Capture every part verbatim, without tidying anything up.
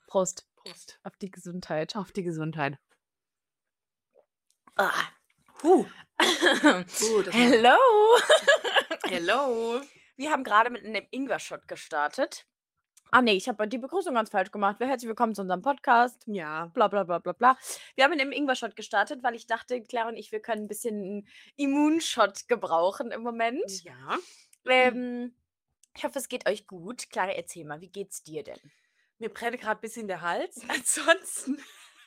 Prost Prost. auf die Gesundheit. Auf die Gesundheit. Ah. Huh. Uh, das war- Hello. Hello. Wir haben gerade mit einem Ingwer-Shot gestartet. Ah nee, ich habe die Begrüßung ganz falsch gemacht. Herzlich willkommen zu unserem Podcast. Ja. Bla bla bla bla bla. Wir haben mit einem Ingwer-Shot gestartet, weil ich dachte, Clara und ich, wir können ein bisschen einen Immunshot gebrauchen im Moment. Ja. Ähm, ich hoffe, es geht euch gut. Clara, erzähl mal, wie geht's dir denn? Mir brennt gerade ein bisschen der Hals. Ansonsten.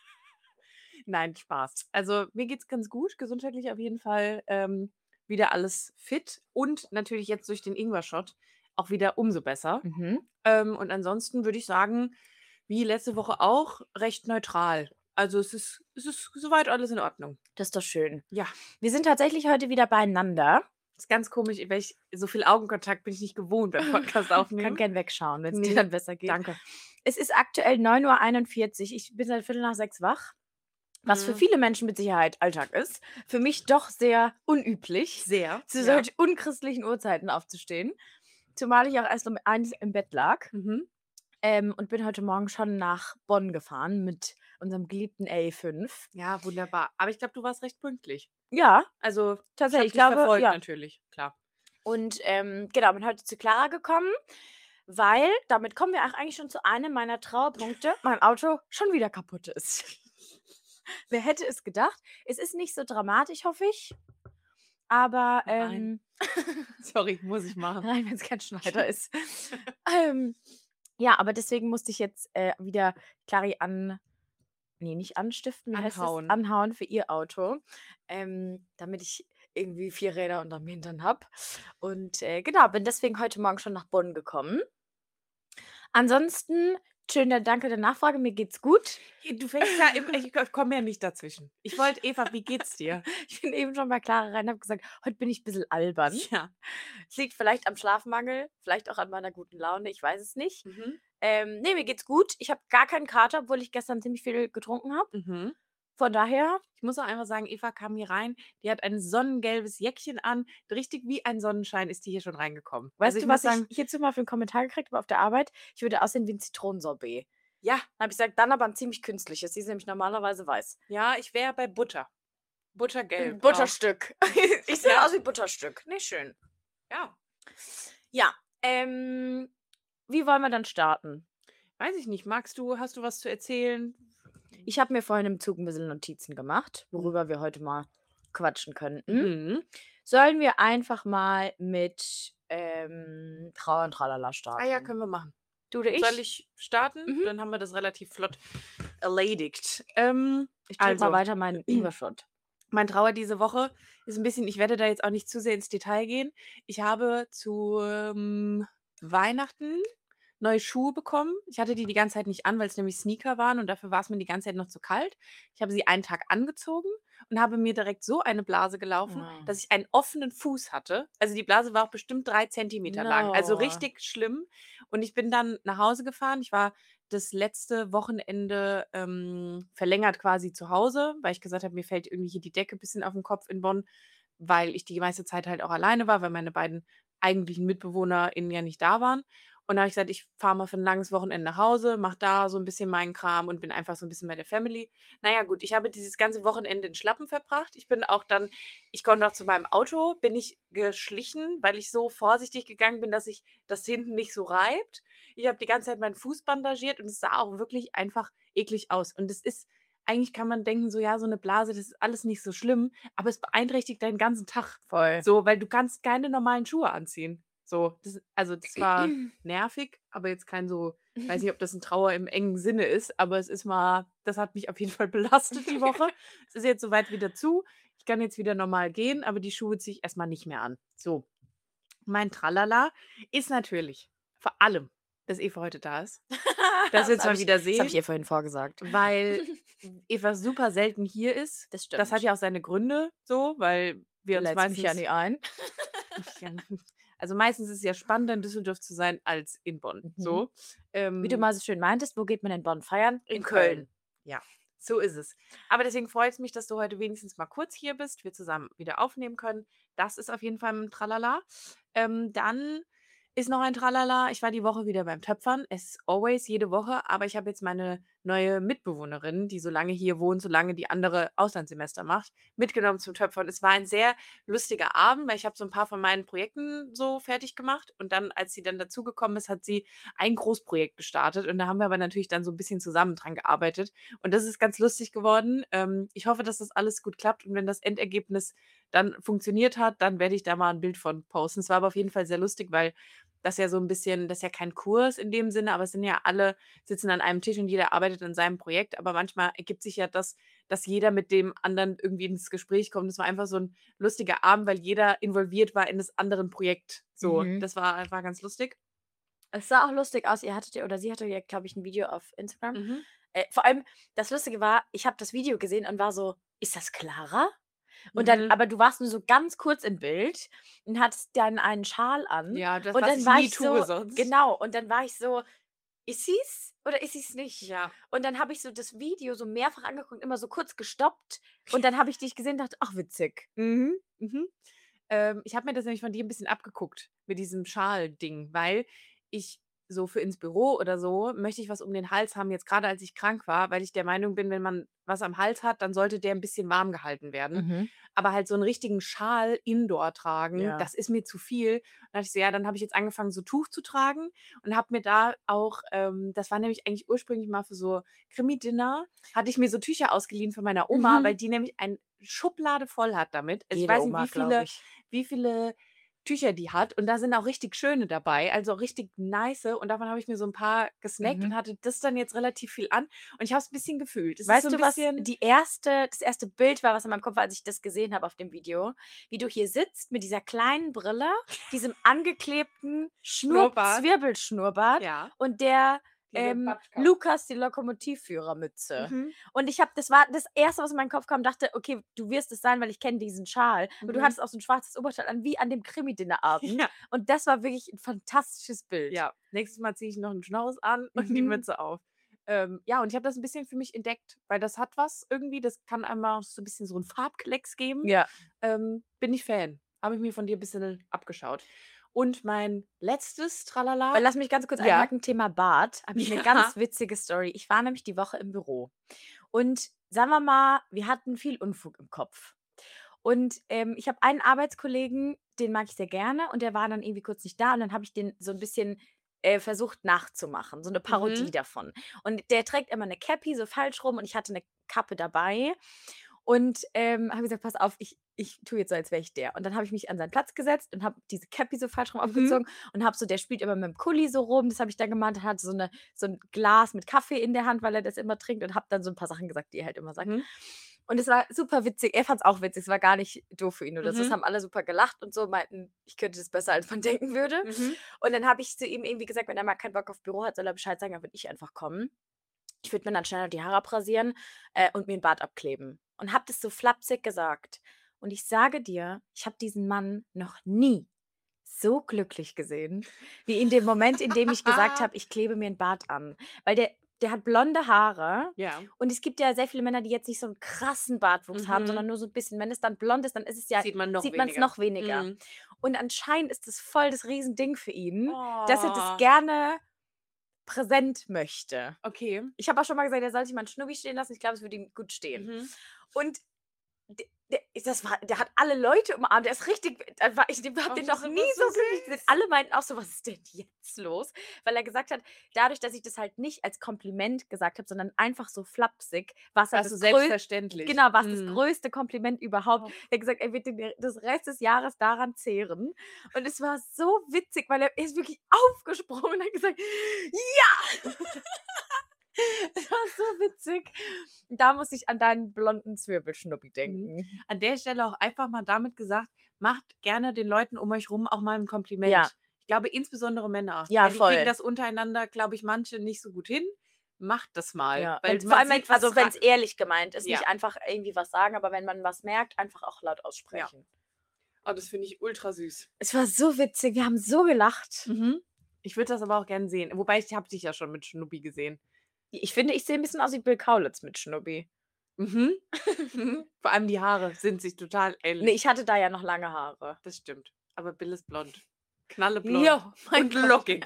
Nein, Spaß. Also mir geht's ganz gut, gesundheitlich auf jeden Fall. Ähm, wieder alles fit und natürlich jetzt durch den Ingwer-Shot auch wieder umso besser. Mhm. Ähm, und ansonsten würde ich sagen, wie letzte Woche auch, recht neutral. Also es ist, es ist soweit alles in Ordnung. Das ist doch schön. Ja, Wir sind tatsächlich heute wieder beieinander. ist ganz komisch, weil ich so viel Augenkontakt bin ich nicht gewohnt beim Podcast Kann aufnehmen. gern wegschauen, wenn es Nee, dir dann besser geht. Danke. Es ist aktuell neun Uhr einundvierzig. Ich bin seit Viertel nach sechs wach. Was für Mhm. viele Menschen mit Sicherheit Alltag ist. Für mich doch sehr unüblich, Sehr. zu ja. solch unchristlichen Uhrzeiten aufzustehen. Zumal ich auch erst um eins im Bett lag. Mhm. Ähm, und bin heute Morgen schon nach Bonn gefahren mit unserem geliebten A fünf. Ja, wunderbar. Aber ich glaube, du warst recht pünktlich. Ja, Also tatsächlich. ich Ich habe dich glaube, verfolgt ja. natürlich, klar. Und ähm, genau, bin heute zu Clara gekommen, weil damit kommen wir auch eigentlich schon zu einem meiner Trauerpunkte, mein Auto schon wieder kaputt ist. Wer hätte es gedacht? Es ist nicht so dramatisch, hoffe ich. Aber Nein. ähm, Sorry, muss ich machen. nein, wenn es kein Schneider ist. ähm, ja, aber deswegen musste ich jetzt äh, wieder Clari an, nee, nicht anstiften, wie heißt das? Anhauen. Anhauen für ihr Auto, ähm, damit ich irgendwie vier Räder unterm Hintern habe. Und äh, genau, bin deswegen heute Morgen schon nach Bonn gekommen. Ansonsten, schöner Danke der Nachfrage, mir geht's gut. Du fängst ja immer, ich komme ja nicht dazwischen. Ich wollte, Eva, wie geht's dir? Ich bin eben schon bei Clara rein und habe gesagt, heute bin ich ein bisschen albern. Ja. Es liegt vielleicht am Schlafmangel, vielleicht auch an meiner guten Laune, ich weiß es nicht. Mhm. Ähm, ne, mir geht's gut. Ich habe gar keinen Kater, obwohl ich gestern ziemlich viel getrunken habe. Mhm. Von daher, Ich muss auch einfach sagen, Eva kam hier rein, die hat ein sonnengelbes Jäckchen an. Richtig wie ein Sonnenschein ist die hier schon reingekommen. weißt Also ich du, muss was sagen, ich hierzu mal für einen Kommentar gekriegt habe auf der Arbeit? Ich würde aussehen wie ein Zitronensorbet. ja, Dann habe ich gesagt, dann aber ein ziemlich künstliches. Die ist nämlich normalerweise weiß. ja, ich wäre bei Butter. Buttergelb. Ein auch. Butterstück. Ich sehe Ja. aus wie Butterstück. Nicht schön. Ja. Ja, ähm, wie wollen wir dann starten? Weiß ich nicht. Magst du, hast du was zu erzählen? Ich habe mir vorhin im Zug ein bisschen Notizen gemacht, Mhm. worüber wir heute mal quatschen könnten. Mhm. Sollen wir einfach mal mit ähm, Trauer und Tralala starten? Ah ja, können wir machen. Du oder ich? Soll ich starten? Mhm. Dann haben wir das relativ flott erledigt. Ähm, Ich trinke also, mal weiter meinen Ingwer-Shot. mein Trauer diese Woche ist ein bisschen, ich werde da jetzt auch nicht zu sehr ins Detail gehen. Ich habe zu ähm, Weihnachten neue Schuhe bekommen. Ich hatte die die ganze Zeit nicht an, weil es nämlich Sneaker waren und dafür war es mir die ganze Zeit noch zu kalt. Ich habe sie einen Tag angezogen und habe mir direkt so eine Blase gelaufen, Oh. dass ich einen offenen Fuß hatte. Also die Blase war auch bestimmt drei Zentimeter lang. Also No. richtig schlimm. Und ich bin dann nach Hause gefahren. Ich war das letzte Wochenende ähm, verlängert quasi zu Hause, weil ich gesagt habe, mir fällt irgendwie hier die Decke ein bisschen auf den Kopf in Bonn, weil ich die meiste Zeit halt auch alleine war, weil meine beiden eigentlichen MitbewohnerInnen ja nicht da waren. Und da habe ich gesagt, ich fahre mal für ein langes Wochenende nach Hause, mache da so ein bisschen meinen Kram und bin einfach so ein bisschen bei der Family. Naja, gut, ich habe dieses ganze Wochenende in Schlappen verbracht. Ich bin auch dann, ich konnte auch zu meinem Auto, bin ich geschlichen, weil ich so vorsichtig gegangen bin, dass sich das hinten nicht so reibt. Ich habe die ganze Zeit meinen Fuß bandagiert und es sah auch wirklich einfach eklig aus. Und es ist, eigentlich kann man denken, so ja, so eine Blase, das ist alles nicht so schlimm, aber es beeinträchtigt deinen ganzen Tag. Voll. So, weil du kannst keine normalen Schuhe anziehen. So, das, also das war nervig, aber jetzt kein so, ich weiß nicht, ob das ein Trauer im engen Sinne ist, aber es ist mal, das hat mich auf jeden Fall belastet die Woche. Es ist jetzt soweit wieder zu. Ich kann jetzt wieder normal gehen, aber die Schuhe ziehe ich erstmal nicht mehr an. So, mein Tralala ist natürlich vor allem, dass Eva heute da ist. Dass wir uns hab mal ich- wieder Das habe sehen, ich ihr vorhin vorgesagt. weil Eva super selten hier ist. Das stimmt. Das hat ja auch seine Gründe, so, weil wir uns Lädst meistens mich ja nie ein. also meistens ist es ja spannender, in Düsseldorf zu sein als in Bonn. Mhm. So. Ähm, Wie du mal so schön meintest, wo geht man in Bonn feiern? in Köln. Ja, so ist es. Aber deswegen freut es mich, dass du heute wenigstens mal kurz hier bist, wir zusammen wieder aufnehmen können. Das ist auf jeden Fall ein Tralala. Ähm, dann ist noch ein Tralala. Ich war die Woche wieder beim Töpfern, as always, jede Woche, aber ich habe jetzt meine neue Mitbewohnerin, die so lange hier wohnt, solange die andere Auslandssemester macht, mitgenommen zum Töpfern. Es war ein sehr lustiger Abend, weil ich habe so ein paar von meinen Projekten so fertig gemacht und dann, als sie dann dazugekommen ist, hat sie ein Großprojekt gestartet und da haben wir aber natürlich dann so ein bisschen zusammen dran gearbeitet und das ist ganz lustig geworden. Ähm, ich hoffe, dass das alles gut klappt und wenn das Endergebnis dann funktioniert hat, dann werde ich da mal ein Bild von posten. Es war aber auf jeden Fall sehr lustig, weil das ja so ein bisschen das ist ja kein Kurs in dem Sinne, aber es sind ja alle sitzen an einem Tisch und jeder arbeitet an seinem Projekt, aber manchmal ergibt sich ja das, dass jeder mit dem anderen irgendwie ins Gespräch kommt. Es war einfach so ein lustiger Abend, weil jeder involviert war in das anderen Projekt. So, Mhm. das war war ganz lustig. Es sah auch lustig aus. Ihr hattet ja oder sie hatte ja, glaube ich, ein Video auf Instagram. Mhm. Äh, vor allem das Lustige war, ich habe das Video gesehen und war so: „Ist das Clara?" Und dann Mhm. aber du warst nur so ganz kurz im Bild und hattest dann einen Schal an Ja, das, und was dann ich war nie ich tue so sonst. genau, und dann war ich so: „Ist sie's oder ist sie's nicht?" Ja. Und dann habe ich so das Video so mehrfach angeguckt, immer so kurz gestoppt und dann habe ich dich gesehen und dachte: „Ach, witzig." Mhm, mhm. Ähm, ich habe mir das nämlich von dir 'n bisschen abgeguckt mit diesem Schal-Ding, weil ich so für ins Büro oder so möchte ich was um den Hals haben, jetzt grade als ich krank war, weil ich der Meinung bin, wenn man was am Hals hat, dann sollte der 'n bisschen warm gehalten werden. Mhm. Aber halt so 'n richtigen Schal indoor tragen, Ja. das ist mir zu viel. Dann dachte ich so: „Ja, dann habe ich jetzt angefangen, so Tuch zu tragen“ und habe mir da auch ähm, das war nämlich eigentlich ursprünglich mal für so Krimi-Dinner, hatte ich mir so Tücher ausgeliehen von meiner Oma, Mhm. weil die nämlich ein Schublade voll hat damit. Also, ich Jede weiß nicht, Oma, wie glaube viele ich. wie viele Tücher die hat und da sind auch richtig schöne dabei, also richtig nice und davon habe ich mir so 'n paar gesnackt Mhm. und hatte das dann jetzt relativ viel an und ich habe es 'n bisschen gefühlt. Es ist so Weißt 'n du, was bisschen die erste das erste Bild war, was in meinem Kopf war, als ich das gesehen habe auf dem Video? Wie du hier sitzt mit dieser kleinen Brille, diesem angeklebten Schnurr Schnurrbart. Zwirbelschnurrbart Ja, und der, diese ähm, Batschka. Lukas, die Lokomotivführermütze. Mhm, Und ich habe das war das erste, was in meinen Kopf kam, dachte: „Okay, du wirst es sein, weil ich kenne diesen Schal." Und du mhm. hattest auch so 'n schwarzes Oberteil an, wie an dem Krimi-Dinnerabend. Ja, Und das war wirklich 'n fantastisches Bild. ja. Nächstes Mal ziehe ich noch 'n Schnauz an und die Mhm. Mütze auf. Ähm, ja, und ich habe das 'n bisschen für mich entdeckt, weil das hat was irgendwie, das kann einem auch so 'n bisschen so 'n Farbklecks geben. Ja. Ähm, bin ich Fan. Habe ich mir von dir bisschen abgeschaut. Und mein letztes Tralala Weil lass mich ganz kurz ja, einhaken, Thema Bart, habe ich 'ne ja, ganz witzige Story. Ich war nämlich die Woche im Büro und sagen wir mal, wir hatten viel Unfug im Kopf. Und, ähm, ich habe einen Arbeitskollegen, den mag ich sehr gerne und der war dann irgendwie kurz nicht da und dann habe ich den so 'n bisschen, äh, versucht nachzumachen, so 'ne Parodie mhm. davon. Und der trägt immer 'ne Cappy so falsch rum und ich hatte 'ne Kappe dabei und, ähm, habe gesagt: „Pass auf, ich ich tue jetzt so, als wäre ich der." Und dann habe ich mich an seinen Platz gesetzt und habe diese Cappy so falsch rum Mhm. aufgezogen und habe so der spielt immer mit'm Kuli so rum, das habe ich dann gemacht. Er hatte so 'ne so 'n Glas mit Kaffee in der Hand, weil er das immer trinkt und habe dann so 'n paar Sachen gesagt, die er halt immer sagt. Mhm. Und es war super witzig. Er fand's auch witzig. Es war gar nicht doof für ihn oder so. Es Mhm. haben alle super gelacht und so, meinten, ich könnte das besser, als man denken würde. Mhm. Und dann habe ich zu ihm irgendwie gesagt, wenn er mal keinen Bock auf Büro hat, soll er Bescheid sagen, dann würde ich einfach kommen. Ich würde mir dann schnell noch die Haare abrasieren, äh, und mir 'n Bart abkleben. Und habe das so flapsig gesagt. Und ich sage dir, ich habe diesen Mann noch nie so glücklich gesehen, wie in dem Moment, in dem ich gesagt habe, ich klebe mir 'n Bart an. Weil der der hat blonde Haare Ja. und es gibt ja sehr viele Männer, die jetzt nicht so 'n krassen Bartwuchs haben, Mhm. sondern nur so 'n bisschen. Wenn es dann blond ist, dann ist es ja Sieht man noch sieht man's weniger. noch weniger. Mhm. Und anscheinend ist das voll das Riesending für ihn, dass er das Oh, gerne präsent möchte. okay. Ich habe auch schon mal gesagt, er soll sich mal 'n Schnubbi stehen lassen. Ich glaube, es würde ihm gut stehen. Mhm. Und D der das war der hat alle Leute umarmt. Der ist richtig da war ich habe Oh, den das noch ist nie aber so so glücklich gesehen. süß. Alle meinten auch so: „Was ist denn jetzt los?" Weil er gesagt hat, dadurch, dass ich das halt nicht als Kompliment gesagt habe, sondern einfach so flapsig, war's halt Warst du das größ selbstverständlich. genau, war's das Mhm. größte Kompliment überhaupt. Oh. Er hat gesagt, er wird den das Rest des Jahres daran zehren. Und es war so witzig, weil er er ist wirklich aufgesprungen und hat gesagt: „Ja!" Es war so witzig. Da muss ich an deinen blonden Zwirbelschnuppi Mhm. denken. An der Stelle auch einfach mal damit gesagt, macht gerne den Leuten um euch rum auch mal 'n Ja, Kompliment. Ich glaube, insbesondere Männer. ja, Ja, die kriegen voll. das untereinander, glaube ich, manche nicht so gut hin. Macht das mal, Ja, weil wenn's vor man allem, wenn sieht, was also, tra wenn's ehrlich gemeint ist, ja, nicht einfach irgendwie was sagen, aber wenn man was merkt, einfach auch laut ja. aussprechen. Oh, das finde ich ultra süß. Es war so witzig, wir haben so gelacht. Mhm. Ich würde das aber auch gern sehen. Wobei ich habe dich ja schon mit Schnuppi gesehen. Ich finde, ich sehe 'n bisschen aus wie Bill Kaulitz mit Schnubbi. Mhm. Vor allem die Haare sind sich total Ne, ähnlich. ich hatte da ja noch lange Haare. Das stimmt. Aber Bill ist blond. knalleblond Jo, mein und Gott. lockig.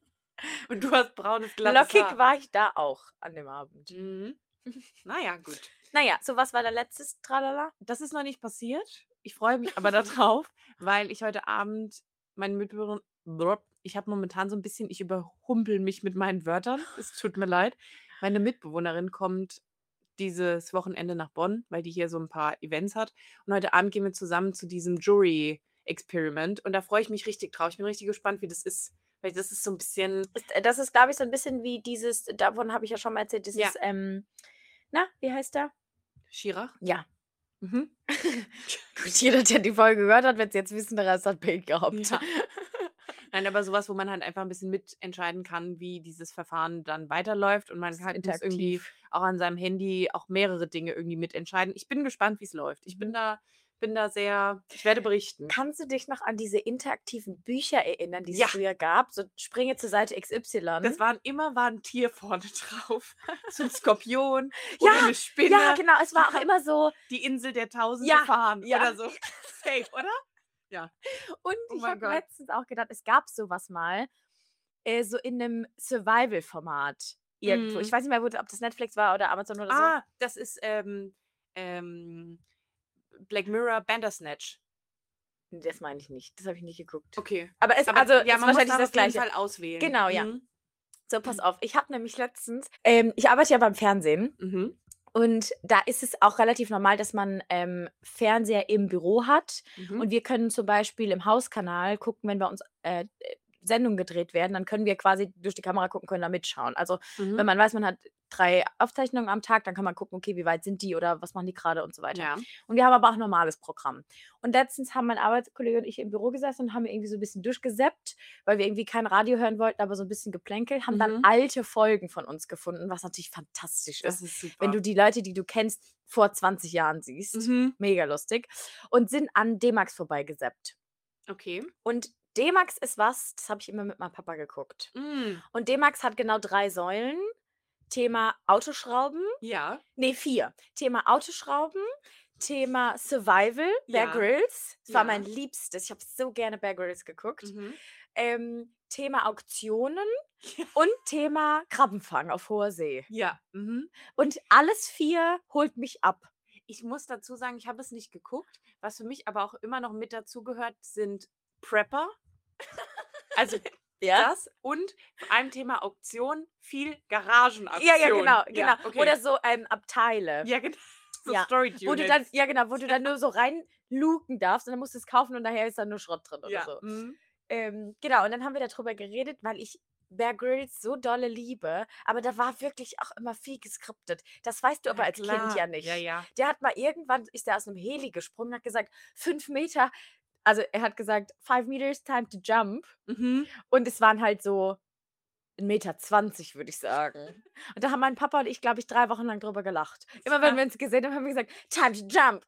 Und du hast braunes, glattes Lockig Haar. war ich da auch an dem Abend. Mhm. Na ja, gut. Na ja, so was war dein letztes Tralala? Das ist noch nicht passiert. Ich freue mich aber da drauf, weil ich heute Abend meine Mitbewohnerin blop, ich habe momentan so 'n bisschen ich überrumpel mich mit meinen Wörtern. Es tut mir leid. Meine Mitbewohnerin kommt dieses Wochenende nach Bonn, weil die hier so 'n paar Events hat. Und heute Abend gehen wir zusammen zu diesem Jury-Experiment und da freue ich mich richtig drauf. Ich bin richtig gespannt, wie das ist, weil das ist so 'n bisschen Ist äh, das ist, glaube ich, so 'n bisschen wie dieses davon habe ich ja schon mal erzählt, Ja. dieses, ähm na, wie heißt der? Schirach? Ja. Mhm. Gut, jeder, der die Folge gehört hat, wird's jetzt wissen, der Rest hat Pech gehabt. Ja. Nein, aber so was, wo man halt einfach 'n bisschen mitentscheiden kann, wie dieses Verfahren dann weiterläuft und man Ist halt muss irgendwie interaktiv. auch an seinem Handy auch mehrere Dinge irgendwie mitentscheiden. Ich bin gespannt, wie's läuft. Ich bin Mhm. da bin da sehr ich werde berichten. Kannst du dich noch an diese interaktiven Bücher erinnern, die es Ja. früher gab? So springe zur Seite X Y. Das waren immer war 'n Tier vorne drauf. So 'n Skorpion Ja, oder 'ne Spinne. ja, genau. Es war auch immer so Die Insel der tausend Ja, Gefahren ja. oder so. Safe, oder? Ja. Und Oh ich mein habe Gott. letztens auch gedacht, es gab so was mal, äh, so in 'nem Survival-Format irgendwo. Ich Mhm. weiß nicht mehr, wo ob das Netflix war oder Amazon oder so. Ah, das ist, ähm ähm, Black Mirror Bandersnatch. Das meine ich nicht. Das habe ich nicht geguckt. Okay. Aber es Aber also, ja, ist man muss wahrscheinlich da das auf jeden Gleiche. Fall auswählen. Genau, ja. Mhm. So, pass auf. Ich habe nämlich letztens ähm, ich arbeite ja beim Fernsehen Mhm. und da ist es auch relativ normal, dass man, ähm, Fernseher im Büro hat Mhm. und wir können zum Beispiel im Hauskanal gucken, wenn bei uns, äh, äh, Sendungen gedreht werden, dann können wir quasi durch die Kamera gucken, können da mitschauen. Also, wenn Mhm. man weiß, man hat drei Aufzeichnungen am Tag, dann kann man gucken, okay, wie weit sind die oder was machen die grade und so weiter. Ja. Und wir haben aber auch 'n normales Programm. Und letztens haben mein Arbeitskollege und ich im Büro gesessen und haben irgendwie so 'n bisschen durchgezappt, weil wir irgendwie kein Radio hören wollten, aber so 'n bisschen geplänkelt, haben dann Mhm. alte Folgen von uns gefunden, was natürlich fantastisch Das ist, ist super. wenn du die Leute, die du kennst, vor zwanzig Jahren siehst. Mhm. Mega lustig. Und sind an D-Max vorbeigezappt. Okay. Und D-Max ist was, das habe ich immer mit meinem Papa geguckt. Hm. Und D-Max hat genau drei Säulen. Thema Autoschrauben Ja. ne, vier. Thema Autoschrauben, Thema Survival, Bear Ja. Grylls. Das war mein Ja. Liebstes. Ich habe so gerne Bear Grylls geguckt. Mhm. Ähm, Thema Auktionen Ja. und Thema Krabbenfang auf hoher See. Ja. Mhm. Und alles vier holt mich ab. Ich muss dazu sagen, ich habe es nicht geguckt. Was für mich aber auch immer noch mit dazugehört, sind Prepper. Also, Ja? das und vor allem Thema Auktion, viel Garagenaktion. Ja, ja, genau, genau. Ja, okay. Oder so, ähm, Abteile. Ja, gen so Ja. Storage Wo du dann Units. ja genau, wo du Ja. dann nur so reinluken darfst und dann musst du's kaufen und nachher ist da nur Schrott drin oder Ja. so. Mhm. Ähm, genau, und dann haben wir da drüber geredet, weil ich Bear Grylls so dolle liebe, aber da war wirklich auch immer viel geskriptet. Das weißt du aber Ja, als Kind klar. ja nicht. Ja, ja. Der hat mal irgendwann ist der aus 'nem Heli gesprungen, hat gesagt: „fünf Meter“ also, er hat gesagt: „five meters, time to jump.“ Mhm. Und es waren halt so 'n Meter zwanzig, würde ich sagen. Und da haben mein Papa und ich, glaube ich, drei Wochen lang drüber gelacht. Immer wenn Ja. wir uns gesehen haben, haben wir gesagt: „Time to jump.“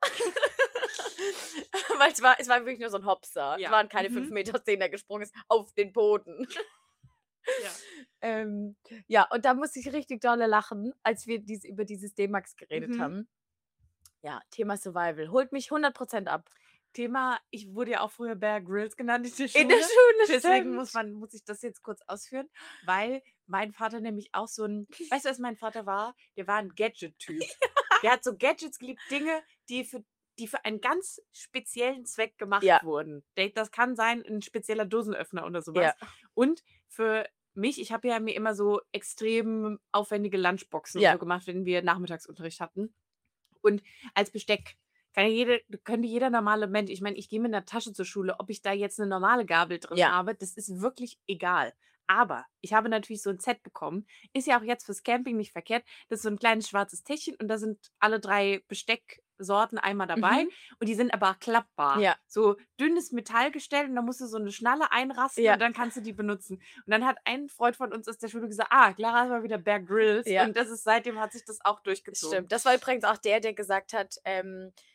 Weil es war es war wirklich nur so 'n Hopser. Es Ja. waren keine fünf Mhm. Meter, aus denen er gesprungen ist, auf den Boden. Ja. Ähm, ja, und da musste ich richtig dolle lachen, als wir dies über dieses D-Max geredet Mhm. haben. Ja, Thema Survival holt mich hundert Prozent ab. Thema ich wurde ja auch früher Bear Grylls genannt in der Schule. In der Schule, Deswegen muss stimmt. man muss ich das jetzt kurz ausführen, weil mein Vater nämlich auch so 'n weißt du, was mein Vater war? Der war 'n Gadget-Typ. Der hat so Gadgets geliebt, Dinge, die für die für einen ganz speziellen Zweck gemacht Ja. wurden. De das kann sein 'n spezieller Dosenöffner oder so was. Ja. Und für mich ich habe ja mir immer so extrem aufwendige Lunchboxen und Ja. so gemacht, wenn wir Nachmittagsunterricht hatten. Und als Besteck kann ja jede könnte jeder normale Mensch ich meine, ich gehe mit 'ner Tasche zur Schule, ob ich da jetzt 'ne normale Gabel drin Ja. habe, das ist wirklich egal. Aber ich habe natürlich so 'n Set bekommen. Ist ja auch jetzt fürs Camping nicht verkehrt. Das ist so 'n kleines schwarzes Täschchen und da sind alle drei Bestecksorten einmal dabei Mhm. und die sind aber klappbar. Ja. So dünnes Metallgestell und da musst du so 'ne Schnalle einrasten Ja. und dann kannst du die benutzen. Und dann hat ein Freund von uns aus der Schule gesagt: „Ah, Clara hat mal wieder Bear Grylls.“ Ja. Und das ist seitdem hat sich das auch durchgezogen. Stimmt. Das war übrigens auch der, der gesagt hat, ähm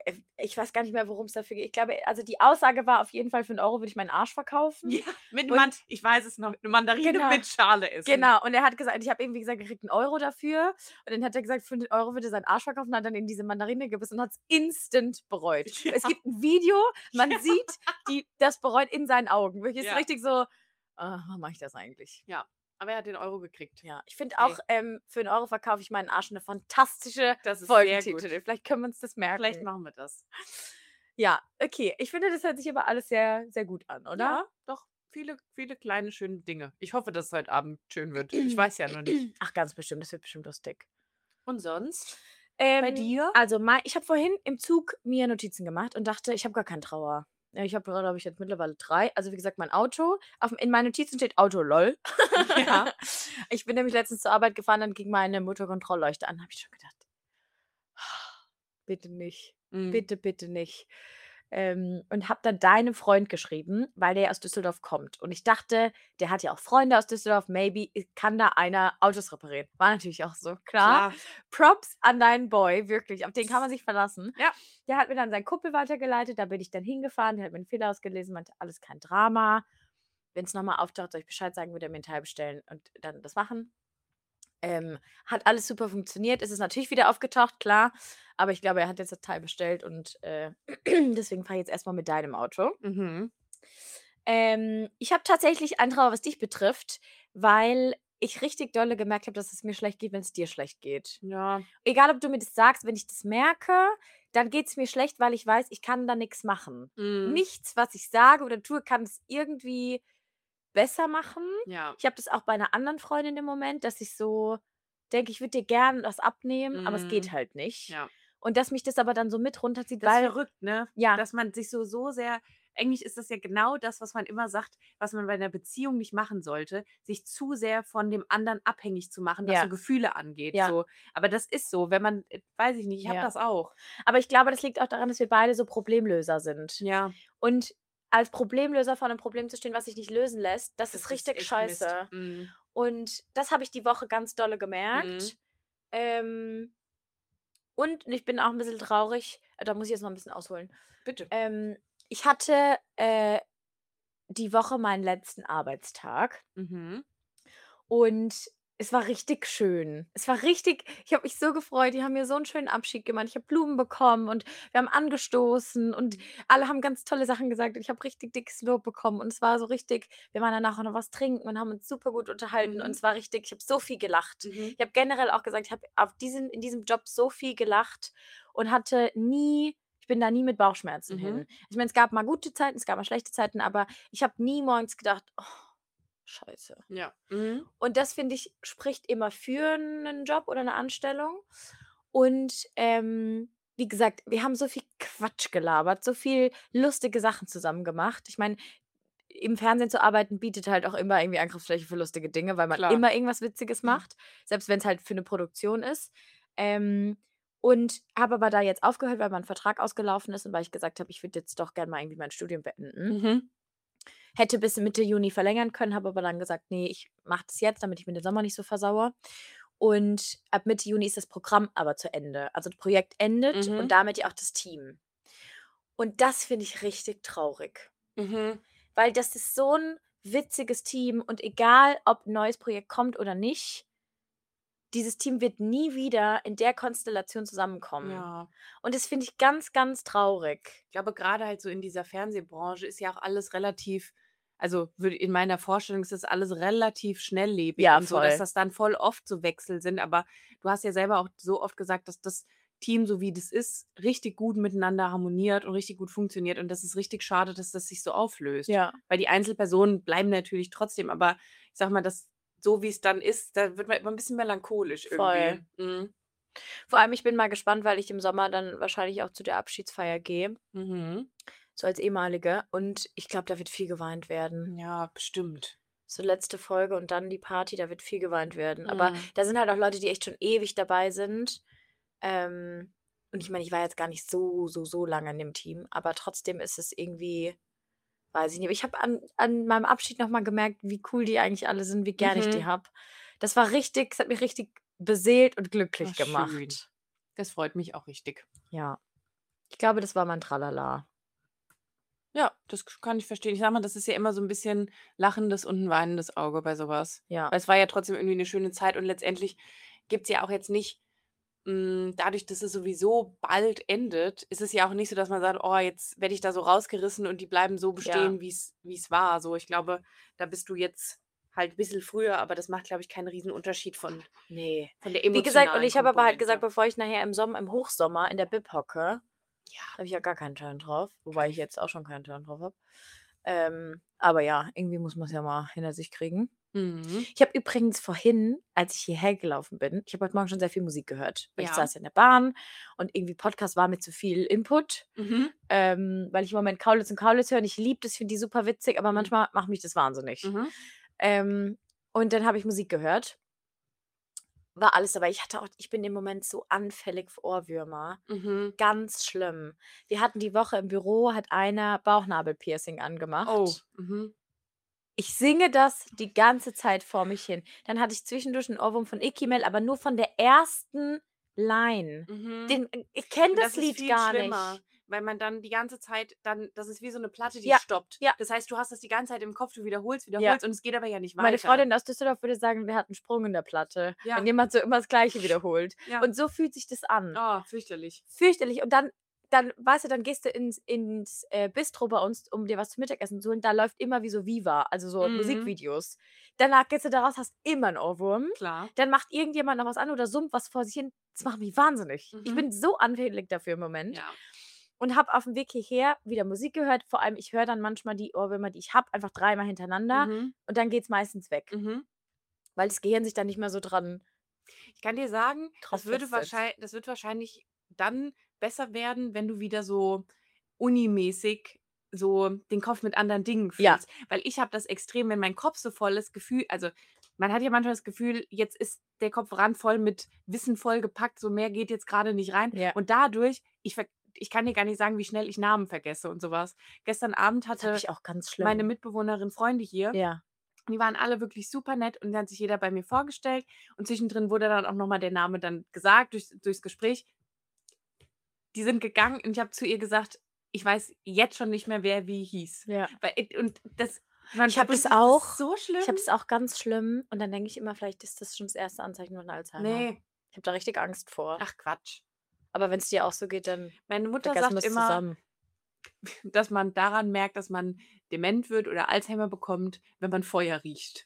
äh, ich weiß gar nicht mehr, worum es dafür geht. Ich glaube, also die Aussage war auf jeden Fall, für einen Euro würde ich meinen Arsch verkaufen. Ja, mit Man Und ich weiß es noch, 'ne Mandarine genau, mit Schale essen. genau. Und er hat gesagt, ich habe irgendwie gesagt, er kriegt einen Euro dafür. Und dann hat er gesagt, für einen Euro würde er seinen Arsch verkaufen, hat dann in diese Mandarine gebissen und hat es instant bereut. Ja. Es gibt ein Video, man Ja. sieht die das bereut in seinen Augen. Wirklich, ist Ja. richtig so: „Ah, warum mache ich das eigentlich?“ Ja, aber er hat den Euro gekriegt. Ja, ich finde Hey. auch, ähm, für einen Euro verkaufe ich meinen Arsch 'ne fantastische Das ist sehr Folgentitel. gut. Vielleicht können wir uns das Vielleicht merken. machen wir das. Ja, okay. Ich finde, das hört sich aber alles sehr, sehr gut an, oder? Ja, doch, viele, viele kleine schöne Dinge. Ich hoffe, dass es heute Abend schön wird. Ich weiß ja noch nicht. Ach, ganz bestimmt, das wird bestimmt lustig. Und sonst? Ähm, Bei dir? also mei ich habe vorhin im Zug mir Notizen gemacht und dachte, ich habe gar keinen Trauer. Ja, ich habe, glaube ich, jetzt mittlerweile drei. Also, wie gesagt, mein Auto. Auf in meinen Notizen steht Auto, lol. Ja. Ich bin nämlich letztens zur Arbeit gefahren, dann ging meine Motorkontrollleuchte an. Habe ich schon gedacht: „Bitte nicht. Mhm. Bitte, bitte nicht.“ Ähm, und habe dann deinem Freund geschrieben, weil der aus Düsseldorf kommt. Und ich dachte, der hat ja auch Freunde aus Düsseldorf, maybe i kann da einer Autos reparieren. War natürlich auch so, klar. Klar. Props an deinen Boy, wirklich, auf den kann man sich verlassen. Ja. Der hat mir dann seinen Kumpel weitergeleitet, da bin ich dann hingefahren, der hat mir 'n Fehler ausgelesen, meinte: „Alles kein Drama. Wenn's noch mal auftaucht, soll ich Bescheid sagen, würde er mir 'n Teil bestellen und dann das machen.“ Ähm, hat alles super funktioniert. Es ist natürlich wieder aufgetaucht, klar, aber ich glaube, er hat jetzt das Teil bestellt und, äh, deswegen fahre ich jetzt erst mal mit deinem Auto. Mhm. Ähm, ich habe tatsächlich einen Trauer, was dich betrifft, weil ich richtig dolle gemerkt habe, dass es mir schlecht geht, wenn's dir schlecht geht. Ja. Egal, ob du mir das sagst, wenn ich das merke, dann geht's mir schlecht, weil ich weiß, ich kann da nix machen. Mhm. Nichts, was ich sage oder tue, kann es irgendwie besser machen. Ja. Ich habe das auch bei 'ner anderen Freundin im Moment, dass ich so denke, ich würde dir gern was abnehmen, aber es geht Mhm. halt nicht. Ja. Und dass mich das aber dann so mit runterzieht, Das ist weil verrückt, ne? ja. Dass man sich so so sehr eigentlich ist das ja genau das, was man immer sagt, was man bei 'ner Beziehung nicht machen sollte, sich zu sehr von dem anderen abhängig zu machen, was so Ja. Gefühle angeht, Ja. so. Aber das ist so, wenn man äh, weiß ich nicht, ich habe Ja. das auch. Aber ich glaube, das liegt auch daran, dass wir beide so Problemlöser sind. Ja. Und als Problemlöser vor 'nem Problem zu stehen, was sich nicht lösen lässt, das Das ist ist richtig echt Mist. scheiße. Mhm. Und das habe ich die Woche ganz dolle Mhm. gemerkt. Ähm und ich bin auch 'n bisschen traurig. Da muss ich jetzt noch 'n bisschen ausholen. Bitte. Ähm, ich hatte, äh, die Woche meinen letzten Arbeitstag. Mhm. Und es war richtig schön. Es war richtig ich habe mich so gefreut. Die haben mir so 'n schönen Abschied gemacht. Ich habe Blumen bekommen und wir haben angestoßen und alle haben ganz tolle Sachen gesagt und ich habe richtig dickes Lob bekommen und es war so richtig wir waren danach auch noch was trinken und haben uns super gut unterhalten und Mhm. es war richtig ich habe so viel gelacht. Mhm. Ich habe generell auch gesagt, ich habe auf diesen in diesem Job so viel gelacht und hatte nie ich bin da nie mit Bauchschmerzen Mhm. hin. Ich meine, es gab mal gute Zeiten, es gab mal schlechte Zeiten, aber ich habe nie morgens gedacht: „Oh, scheiße.“ Ja. Mhm. Und das, finde ich, spricht immer für 'nen Job oder 'ne Anstellung. Und, ähm, wie gesagt, wir haben so viel Quatsch gelabert, so viel lustige Sachen zusammen gemacht. Ich meine, im Fernsehen zu arbeiten bietet halt auch immer irgendwie Angriffsfläche für lustige Dinge, weil man Klar. immer irgendwas Witziges macht, selbst wenn's halt für 'ne Produktion ist. Ähm, und habe aber da jetzt aufgehört, weil mein Vertrag ausgelaufen ist und weil ich gesagt habe, ich würde jetzt doch gern mal irgendwie mein Studium beenden. Mhm. Hätte bis Mitte Juni verlängern können, habe aber dann gesagt: „Ne, ich mache das jetzt, damit ich mir den Sommer nicht so versaue.“ Und ab Mitte Juni ist das Programm aber zu Ende. Also, das Projekt endet und Mhm. damit ja auch das Team. Und das finde ich richtig traurig. Mhm. Weil das ist so 'n witziges Team und egal, ob 'n neues Projekt kommt oder nicht dieses Team wird nie wieder in der Konstellation zusammenkommen. Ja. Und das finde ich ganz, ganz traurig. Ich glaube, grade halt so in dieser Fernsehbranche ist ja auch alles relativ also, würde in meiner Vorstellung ist das alles relativ schnelllebig Ja, und so, dass voll. das dann voll oft so Wechsel sind. Aber du hast ja selber auch so oft gesagt, dass das Team, so wie das ist, richtig gut miteinander harmoniert und richtig gut funktioniert. Und das ist richtig schade, dass das sich so auflöst. Ja. Weil die Einzelpersonen bleiben natürlich trotzdem, aber ich sage mal, das so wie's dann ist, da wird man immer 'n bisschen melancholisch Voll. irgendwie. Mhm. Vor allem, ich bin mal gespannt, weil ich im Sommer dann wahrscheinlich auch zu der Abschiedsfeier gehe Mhm. so als Ehemalige. Und ich glaube, da wird viel geweint werden. Ja, bestimmt. So letzte Folge und dann die Party, da wird viel geweint werden. Aber Mhm. da sind halt auch Leute, die echt schon ewig dabei sind. Ähm, und ich meine, ich war jetzt gar nicht so, so, so lange in dem Team, aber trotzdem ist es irgendwie weiß ich nicht. Aber ich habe an an meinem Abschied noch mal gemerkt, wie cool die eigentlich alle sind, wie gern ich die Mhm. habe. Das war richtig es hat mich richtig beseelt und Ach glücklich schön. gemacht. Das freut mich auch richtig. Ja. Ich glaube, das war mein Tralala. Ja, das k kann ich verstehen. Ich sage mal, das ist ja immer so 'n bisschen lachendes und 'n weinendes Auge bei so was. Ja. Weil es war ja trotzdem irgendwie 'ne schöne Zeit und letztendlich gibt's ja auch jetzt nicht hm, dadurch, dass es sowieso bald endet, ist es ja auch nicht so, dass man sagt: „Oh, jetzt werde ich da so rausgerissen und die bleiben so Ja. bestehen, wie's wie's war.“ So, ich glaube, da bist du jetzt halt bisschen früher, aber das macht, glaube ich, keinen Riesenunterschied von Ne. von der Wie gesagt und emotionalen ich habe aber halt gesagt, Komponente. bevor ich nachher im Sommer im Hochsommer in der Bib hocke, Ja. habe ich ja gar keinen Turn drauf, wobei Kann ich ich jetzt auch schon keinen Turn drauf habe. Ähm, aber ja, irgendwie muss man's ja mal hinter sich kriegen. Mhm. Ich habe übrigens vorhin, als ich hierher gelaufen bin ich habe heute Morgen schon sehr viel Musik gehört, weil ich Ja. saß in der Bahn und irgendwie Podcast war mir zu viel Input, Mhm. ähm, weil ich im Moment Kaulitz und Kaulitz höre und ich liebe das, ich finde die super witzig, aber Mhm. manchmal macht mich das wahnsinnig. Mhm. Ähm, und dann habe ich Musik gehört. War alles dabei. Ich hatte auch ich bin im Moment so anfällig für Ohrwürmer. Mhm. Ganz schlimm. Wir hatten die Woche im Büro hat einer Bauchnabelpiercing Oh, angemacht. mhm. Ich singe das die ganze Zeit vor mich hin. Dann hatte ich zwischendurch 'n Ohrwurm von Ikimel, aber nur von der ersten Line. Mhm. Den ich kenne Und das das ist Lied viel gar schlimmer, nicht. weil man dann die ganze Zeit dann das ist wie so 'ne Platte, die Ja, stoppt. ja. Das heißt, du hast das die ganze Zeit im Kopf, du wiederholst, Ja. wiederholst und es geht aber ja nicht Meine weiter. Freundin aus Düsseldorf würde sagen, der hat 'n Sprung in der Platte, wenn Ja. jemand so immer das Gleiche wiederholt. Ja. Und so fühlt sich das an. Oh, fürchterlich. Fürchterlich. Und dann dann weißt du, dann gehst du ins ins, äh, Bistro bei uns, um dir was zum Mittagessen zu holen. Da läuft immer wie so Viva, also so Mhm. Musikvideos. Danach gehst du da raus, hast immer 'n Ohrwurm. Klar. Dann macht irgendjemand noch was an oder summt was vor sich hin. Das macht mich wahnsinnig. Ich Mhm. bin so anfällig dafür im Moment Ja. und habe auf'm Weg hierher wieder Musik gehört. Vor allem, ich höre dann manchmal die Ohrwürmer, die ich habe, einfach dreimal hintereinander Mhm. und dann geht's meistens weg. Mhm. Weil das Gehirn sich da nicht mehr so dran Ich kann dir sagen, drauf das würde festsetzt. wahrschei das wird wahrscheinlich dann besser werden, wenn du wieder so unimäßig so den Kopf mit anderen Dingen Ja. füllst. Weil ich habe das extrem, wenn mein Kopf so voll ist, Gefühl also, man hat ja manchmal das Gefühl, jetzt ist der Kopf randvoll mit Wissen vollgepackt, so mehr geht jetzt grade nicht rein. Ja. Und dadurch ich ver ich kann dir gar nicht sagen, wie schnell ich Namen vergesse und so was. Gestern Abend Das habe hatte ich auch ganz meine schlimm. Mitbewohnerin Freunde hier. Ja. Die waren alle wirklich super nett und dann hat sich jeder bei mir vorgestellt und zwischendrin wurde dann auch noch mal der Name dann gesagt durchs durchs Gespräch. Die sind gegangen und ich habe zu ihr gesagt: „Ich weiß jetzt schon nicht mehr, wer wie hieß.“ Ja. Weil it und das man Ich habe und das das ist auch. so Ich habe schlimm. das auch ganz schlimm und dann denke ich immer, vielleicht ist das schon das erste Anzeichen von Alzheimer. Ne. Ich habe da richtig Angst vor. Ach Quatsch. Aber wenn's dir auch so geht, dann Meine Mutter vergessen sagt wir's immer, zusammen. dass man daran merkt, dass man dement wird oder Alzheimer bekommt, wenn man Feuer riecht.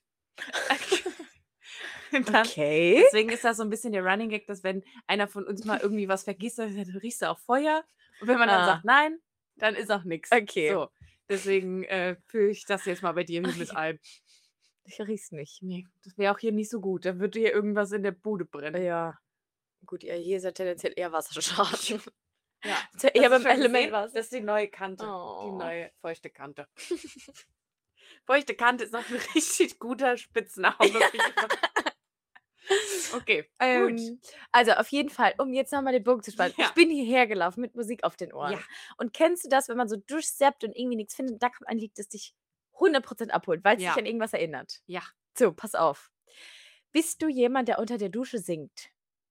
Und dann Okay. deswegen ist das so 'n bisschen der Running Gag, dass wenn einer von uns mal irgendwie was vergisst, dann sagt er: „Riechst du auch Feuer?“ Und wenn man dann Ah. sagt: „Nein“, dann ist auch nix. Okay. So, deswegen, äh, führe ich das jetzt mal bei dir hier mit ein. Ich riech's nicht. Ne, das wäre auch hier nicht so gut. Da würde hier irgendwas in der Bude brennen. Ja. Gut, ja, hier ist ja tendenziell eher Wasserschaden. Ja, Ist ja hast eher du's beim schon Element gesehen? Wasser. Das ist die neue Kante, die Oh. neue feuchte Kante. Feuchte Kante ist auch 'n richtig guter Spitzname für jemanden. Okay, gut. Ähm, also auf jeden Fall, um jetzt noch mal den Bogen zu spannen. Ich Ja. bin hierher gelaufen mit Musik auf den Ja. Ohren. Und kennst du das, wenn man so durchsappt und irgendwie nix findet, da kommt ein Lied, das dich hundert Prozent abholt, weil's dich Ja. an irgendwas erinnert? Ja. So, pass auf. Bist du jemand, der unter der Dusche singt?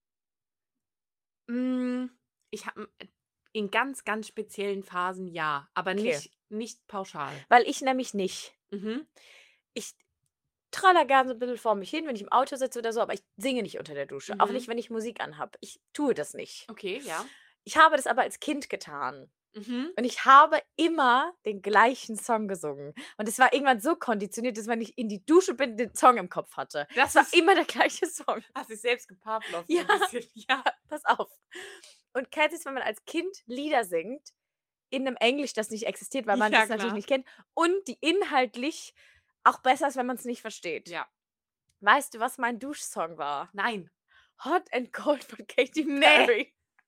Hm, ich habe 'n äh, in ganz, ganz speziellen Phasen ja, aber Okay. nicht nicht pauschal. Weil ich nämlich nicht. Mhm. Ich trallere gern so 'n bisschen vor mich hin, wenn ich im Auto sitze oder so, aber ich singe nicht unter der Dusche, auch Mhm. nicht, wenn ich Musik anhabe. Ich tue das nicht. Okay, ja. Ich habe das aber als Kind getan. Mhm. Und ich habe immer den gleichen Song gesungen. Und es war irgendwann so konditioniert, dass wenn ich in die Dusche bin, den Song im Kopf hatte. Das Es war ist immer der gleiche Song. hast dich selbst gepavlovt so Ja, 'n bisschen, ja. pass auf. Und kennst du's, wenn man als Kind Lieder singt in 'nem Englisch, das nicht existiert, weil man Ja, das natürlich klar. nicht kennt und die inhaltlich auch besser ist, wenn man's nicht versteht. Ja. Weißt du, was mein Duschsong war? Nein. „Hot and Cold“ von Katy Ne. Perry.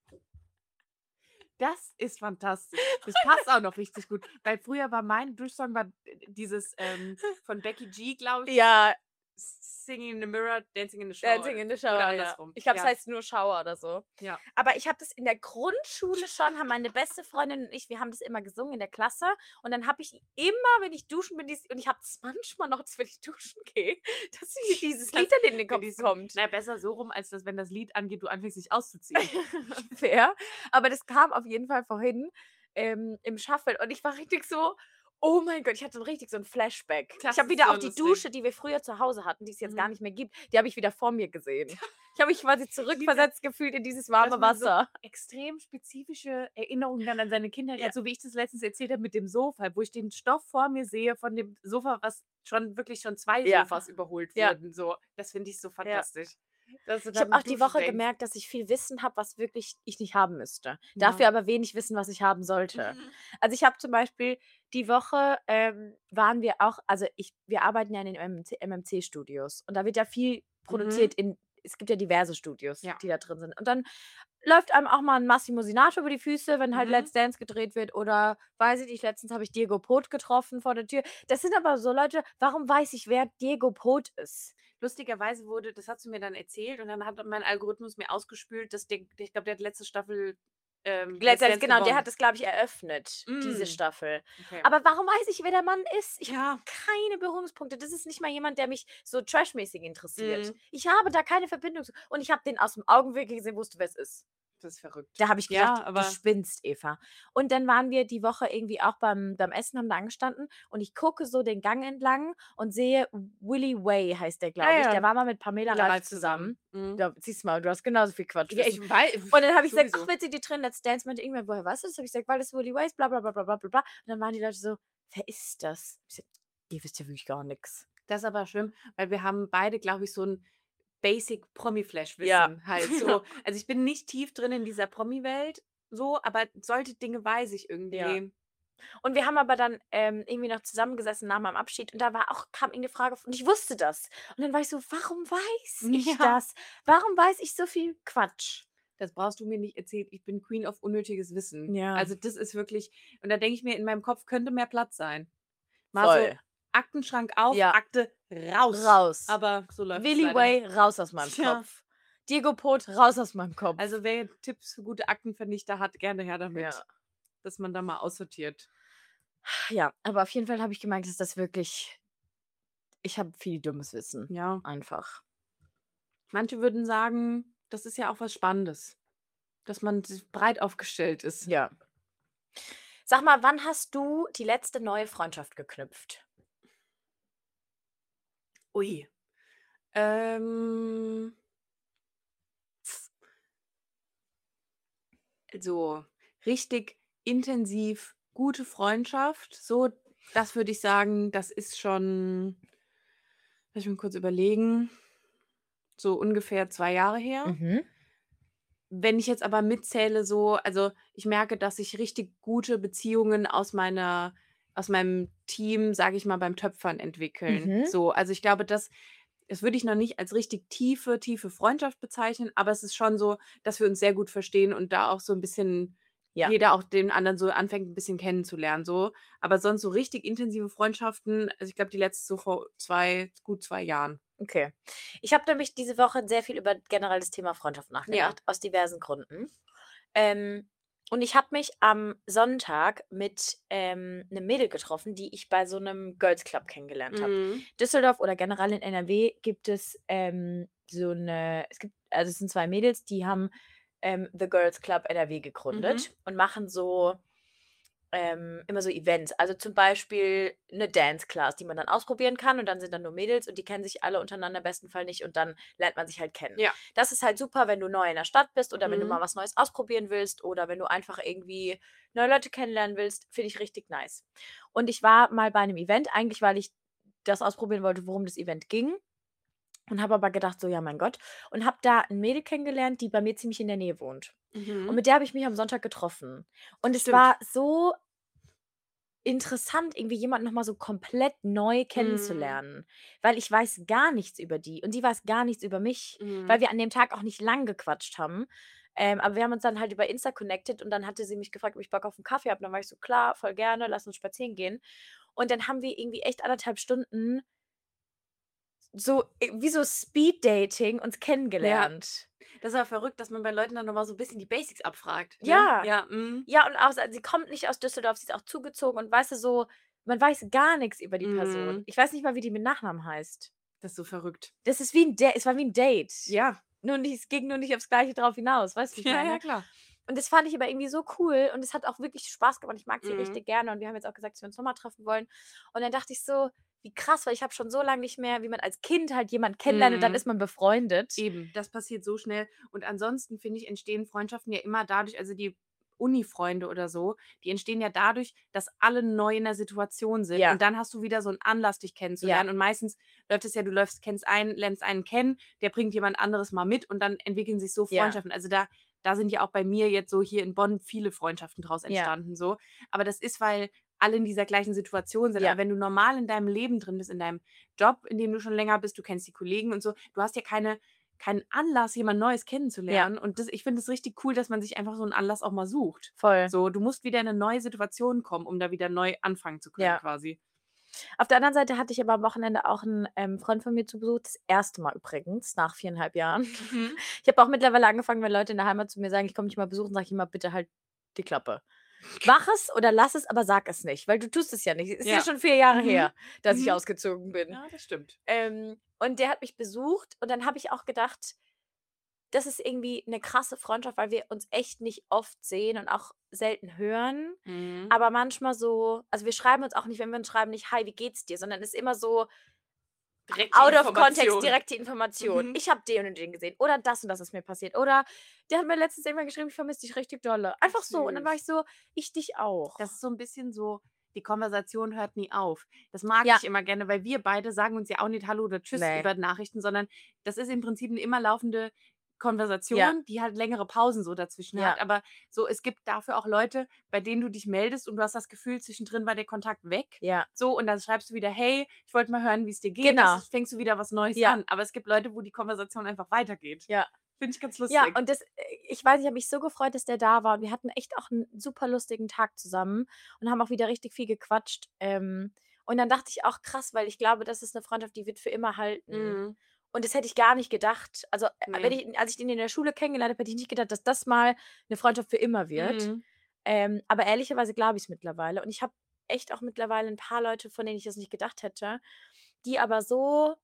Das ist fantastisch. Das passt auch noch richtig gut, weil früher war mein Duschsong war d dieses, ähm, von Becky G, glaube ich. Ja. Singing in the Mirror, Dancing in the Shower Dancing oder in the oder Shower, ja. andersrum. Ich glaube, es Ja, heißt nur Shower oder so. ja. Aber ich habe das in der Grundschule schon haben meine beste Freundin und ich, wir haben das immer gesungen in der Klasse und dann habe ich immer, wenn ich duschen bin, dies und ich habe das manchmal noch, dass wenn ich duschen gehe, dass mir dieses Das Lied dann in den wenn Kopf die so kommt. na, besser so rum, als dass, wenn das Lied angeht, du anfängst, dich auszuziehen. Fair. Aber das kam auf jeden Fall vorhin, ähm, im Shuffle und ich war richtig so: „Oh mein Gott", ich hatte so richtig so 'n Flashback. Ich Das habe ist wieder so auch die lustig. Dusche, die wir früher zu Hause hatten, die es jetzt gar Mhm. nicht mehr gibt, die habe ich wieder vor mir gesehen. Ich habe mich quasi Ich liebe das, zurückversetzt gefühlt in dieses dass warme man so Wasser. extrem spezifische Erinnerungen dann an seine Kindheit Ja. hat, so wie ich das letztens erzählt habe mit dem Sofa, wo ich den Stoff vor mir sehe von dem Sofa, was schon wirklich schon zwei Ja. Sofas überholt Ja. wurden, so. Das finde ich so Ja. fantastisch. Dass du Ich habe dann auch die Duschen Woche denkst. gemerkt, dass ich viel Wissen habe, was wirklich ich nicht haben müsste. Ja. Dafür aber wenig Wissen, was ich haben sollte. Mhm. Also, ich habe zum Beispiel die Woche, ähm, waren wir auch also, ich wir arbeiten ja in den M M C M M C-Studios und da wird ja viel produziert Mhm. in es gibt ja diverse Studios, Ja. die da drin sind. Und dann läuft einem auch mal 'n Massimo Sinato über die Füße, wenn halt Mhm. Let's Dance gedreht wird oder weiß ich nicht, letztens habe ich Diego Pot getroffen vor der Tür. Das sind aber so Leute, warum weiß ich, wer Diego Pot ist? Lustigerweise wurde das hast du mir dann erzählt und dann hat mein Algorithmus mir ausgespült, dass der ich glaube, der hat letzte Staffel, ähm, Let's Let's Dance, Dance genau, der gewonnen. hat das, glaube ich, eröffnet, diese Mm, Staffel. okay. Aber warum weiß ich, wer der Mann ist? Ich habe Ja. keine Berührungspunkte. Das ist nicht mal jemand, der mich so trashmäßig interessiert. Mhm. Ich habe da keine Verbindung zu und ich habe den aus'm Augenwinkel gesehen, wusste, wer's ist. Das ist verrückt. Da habe ich gedacht: Ja, „Du aber spinnst, Eva." Und dann waren wir die Woche irgendwie auch beim beim Essen, haben da angestanden und ich gucke so den Gang entlang und sehe Willy Way heißt der, ja, glaube ich. Der ja, war mal mit Pamela Pamela Reif Reif zusammen. zusammen. Mhm. Ja, siehst mal, du hast genauso viel Ja, Quatschwissen. ich wei Und dann habe ich gesagt: „Ach sowieso. witzig, die drehen Let's Dance." Meinte irgendwer: „Woher weißt du das?" Habe ich gesagt: „Weil das Willy Way ist, bla bla bla bla bla bla bla." Und dann waren die Leute so: „Wer ist das?" Ich so: „Ihr wisst ja wirklich gar nix." Das ist aber schlimm, weil wir haben beide, glaube ich, so 'n Basic Ja. Promi-Flash-Wissen halt so. Also, ich bin nicht tief drin in dieser Promi-Welt so, aber solche Dinge weiß ich Ja. irgendwie. Und wir haben aber dann, ähm, irgendwie noch zusammengesessen nach meinem Abschied und da war auch kam irgend 'ne Frage und ich wusste das. Und dann war ich so: „Warum weiß ich Ja. das? Warum weiß ich so viel Quatsch?" Das brauchst du mir nicht erzählen. Ich bin Queen of unnötiges Wissen. Ja. Also, das ist wirklich und da denke ich mir, in meinem Kopf könnte mehr Platz sein. Mal so Voll. Aktenschrank auf, Ja. Akte raus. Raus. Aber so läuft's Willy leider Way, raus aus meinem Tja. Kopf. Diego Pot, raus aus meinem Kopf. Also, wer Tipps für gute Aktenvernichter hat, gerne her damit, Ja. dass man da mal aussortiert. Ja, aber auf jeden Fall habe ich gemerkt, dass das wirklich ich habe viel dummes Wissen, Ja. einfach. Manche würden sagen, das ist ja auch was Spannendes, dass man s breit aufgestellt ist. Ja. Sag mal, wann hast du die letzte neue Freundschaft geknüpft? Ui. Ähm Also, richtig intensiv gute Freundschaft, so, das würde ich sagen, das ist schon lass mich mal kurz überlegen, so ungefähr zwei Jahre her. Mhm. Wenn ich jetzt aber mitzähle so also, ich merke, dass sich richtig gute Beziehungen aus meiner aus meinem Team, sage ich mal, beim Töpfern entwickeln. Mhm. So, also, ich glaube, das das würde ich noch nicht als richtig tiefe, tiefe Freundschaft bezeichnen, aber es ist schon so, dass wir uns sehr gut verstehen und da auch so 'n bisschen Ja. jeder auch den anderen so anfängt, 'n bisschen kennenzulernen so. Aber sonst so richtig intensive Freundschaften also, ich glaube, die letzte so vor zwei gut zwei Jahren. Okay. Ich habe nämlich diese Woche sehr viel über generell das Thema Freundschaft Ja. nachgedacht, aus diversen Gründen. Ähm, und ich habe mich am Sonntag mit, ähm, 'nem Mädel getroffen, die ich bei so 'nem Girls Club kennengelernt habe. Mhm. Düsseldorf oder generell in N R W gibt es, ähm, so 'ne es gibt also, es sind zwei Mädels, die haben, ähm, The Girls Club N R W Mhm. gegründet und machen so ähm, immer so Events. Also, zum Beispiel 'ne Dance Class, die man dann ausprobieren kann und dann sind da nur Mädels und die kennen sich alle untereinander im besten Fall nicht und dann lernt man sich halt kennen. Ja. Das ist halt super, wenn du neu in der Stadt bist oder wenn du mal Mhm. was Neues ausprobieren willst oder wenn du einfach irgendwie neue Leute kennenlernen willst, finde ich richtig nice. Und ich war mal bei 'nem Event, eigentlich, weil ich das ausprobieren wollte, worum das Event ging und habe aber gedacht so: „Ja, mein Gott" und habe da 'n Mädel kennengelernt, die bei mir ziemlich in der Nähe wohnt. Und Mhm. mit der habe ich mich am Sonntag getroffen. Und es Stimmt. war so interessant, irgendwie jemanden noch mal so komplett neu Mhm. kennenzulernen, weil ich weiß gar nichts über die und die weiß gar nichts über mich, weil Mhm. wir an dem Tag auch nicht lang gequatscht haben. Ähm, aber wir haben uns dann halt über Insta connected und dann hatte sie mich gefragt, ob ich Bock auf 'n Kaffee habe. Und dann war ich so: „Klar, voll gerne, lass uns spazieren gehen." Und dann haben wir irgendwie echt anderthalb Stunden so äh, wie so Speed-Dating uns Ja. kennengelernt. Das ist aber verrückt, dass man bei Leuten dann noch mal so 'n bisschen die Basics abfragt, ne? Ja. Ja, mhm. Ja, und auch s sie kommt nicht aus Düsseldorf, sie ist auch zugezogen und weißt du, so, man weiß gar nix über die Person. Mhm. Ich weiß nicht mal, wie die mit Nachnamen heißt. Das ist so verrückt. Das ist wie 'n Da es war wie 'n Date. Ja. Nur nicht es ging nur nicht aufs Gleiche drauf hinaus, weißt du, wie ich Ja, ja, meine? klar. Und das fand ich aber irgendwie so cool und es hat auch wirklich Spaß gemacht. Ich mag sie Mhm. richtig gerne und wir haben jetzt auch gesagt, dass wir uns noch mal treffen wollen. Und dann dachte ich so: „Wie krass“, weil ich habe schon so lang nicht mehr wie man als Kind halt jemanden kennenlernt und dann Mhm. ist man befreundet. Eben, das passiert so schnell. Und ansonsten, finde ich, entstehen Freundschaften ja immer dadurch also die Unifreunde oder so, die entstehen ja dadurch, dass alle neu in der Situation sind. Ja. Und dann hast du wieder so 'n Anlass, dich Ja. kennenzulernen. Und meistens läuft es ja, du läufst kennst einen lernst einen kennen, der bringt jemand anderes mal mit und dann entwickeln sich so Ja. Freundschaften. Also da da sind ja auch bei mir jetzt so hier in Bonn viele Freundschaften draus Ja. entstanden so. Aber das ist, weil alle in dieser gleichen Situation sind. Ja. Aber wenn du normal in deinem Leben drin bist, in deinem Job, in dem du schon länger bist, du kennst die Kollegen und so, du hast ja keine keinen Anlass, jemand Neues Ja. kennenzulernen. Und das ich finde es richtig cool, dass man sich einfach so 'n Anlass auch mal sucht. Voll. So, du musst wieder in 'ne neue Situation kommen, um da wieder neu anfangen zu können Ja. quasi. Auf der anderen Seite hatte ich aber am Wochenende auch 'n, ähm, Freund von mir zu Besuch, das erste Mal übrigens nach viereinhalb Jahren. Mhm. Ich habe auch mittlerweile angefangen, wenn Leute in der Heimat zu mir sagen: „Ich komme dich mal besuchen“, sage ich immer: „Bitte halt die Klappe. Mach es oder lass es, aber sag es nicht“, weil du tust es ja nicht. Es ist ja Ja. schon vier Jahre Mhm. her, dass ich Mhm. ausgezogen bin. Ja, das stimmt. Ähm, und der hat mich besucht und dann habe ich auch gedacht, das ist irgendwie 'ne krasse Freundschaft, weil wir uns echt nicht oft sehen und auch selten hören. Mhm. Aber manchmal so also wir schreiben uns auch nicht wenn wir uns schreiben, nicht: „Hi, wie geht's dir?“, sondern ist immer so Direkt die out of context, Information. direkt die Information. Mhm. „Ich habe den und den gesehen“ oder „Das und das ist mir passiert“ oder der hat mir letztens irgendwann geschrieben: „Ich vermisse dich richtig dolle.“ Ach Einfach so. Und dann war süß. ich so: „Ich dich Das auch.“ ist so 'n bisschen so, die Konversation hört nie auf. Das mag Ja. ich immer gerne, weil wir beide sagen uns ja auch nicht Hallo oder Tschüss Ne. über Nachrichten, sondern das ist im Prinzip 'ne immer laufende Ja. Konversation, die halt längere Pausen so dazwischen Ja. hat. Aber so, es gibt dafür auch Leute, bei denen du dich meldest und du hast das Gefühl, zwischendrin war der Kontakt weg. Ja. So, und dann schreibst du wieder: „Hey, ich wollte mal hören, wie's dir geht.“ Das Genau. ist fängst du wieder was Neues Ja. an. Aber es gibt Leute, wo die Konversation einfach weitergeht. Ja. Finde ich ganz Ja, lustig. und das äh, ich weiß, ich habe mich so gefreut, dass der da war und wir hatten echt auch 'n super lustigen Tag zusammen und haben auch wieder richtig viel gequatscht. Ähm, und dann dachte ich auch: „Krass“, weil ich glaube, das ist 'ne Freundschaft, die wird für immer halten. Mhm. Und das hätte ich gar nicht gedacht. Also, äh, wenn Ne. ich als ich den in der Schule kennengelernt habe, hätte ich nicht gedacht, dass das mal 'ne Freundschaft für immer wird. Mhm. Ähm, aber ehrlicherweise glaube ich's mittlerweile. Und ich habe echt auch mittlerweile 'n paar Leute, von denen ich das nicht gedacht hätte, die aber so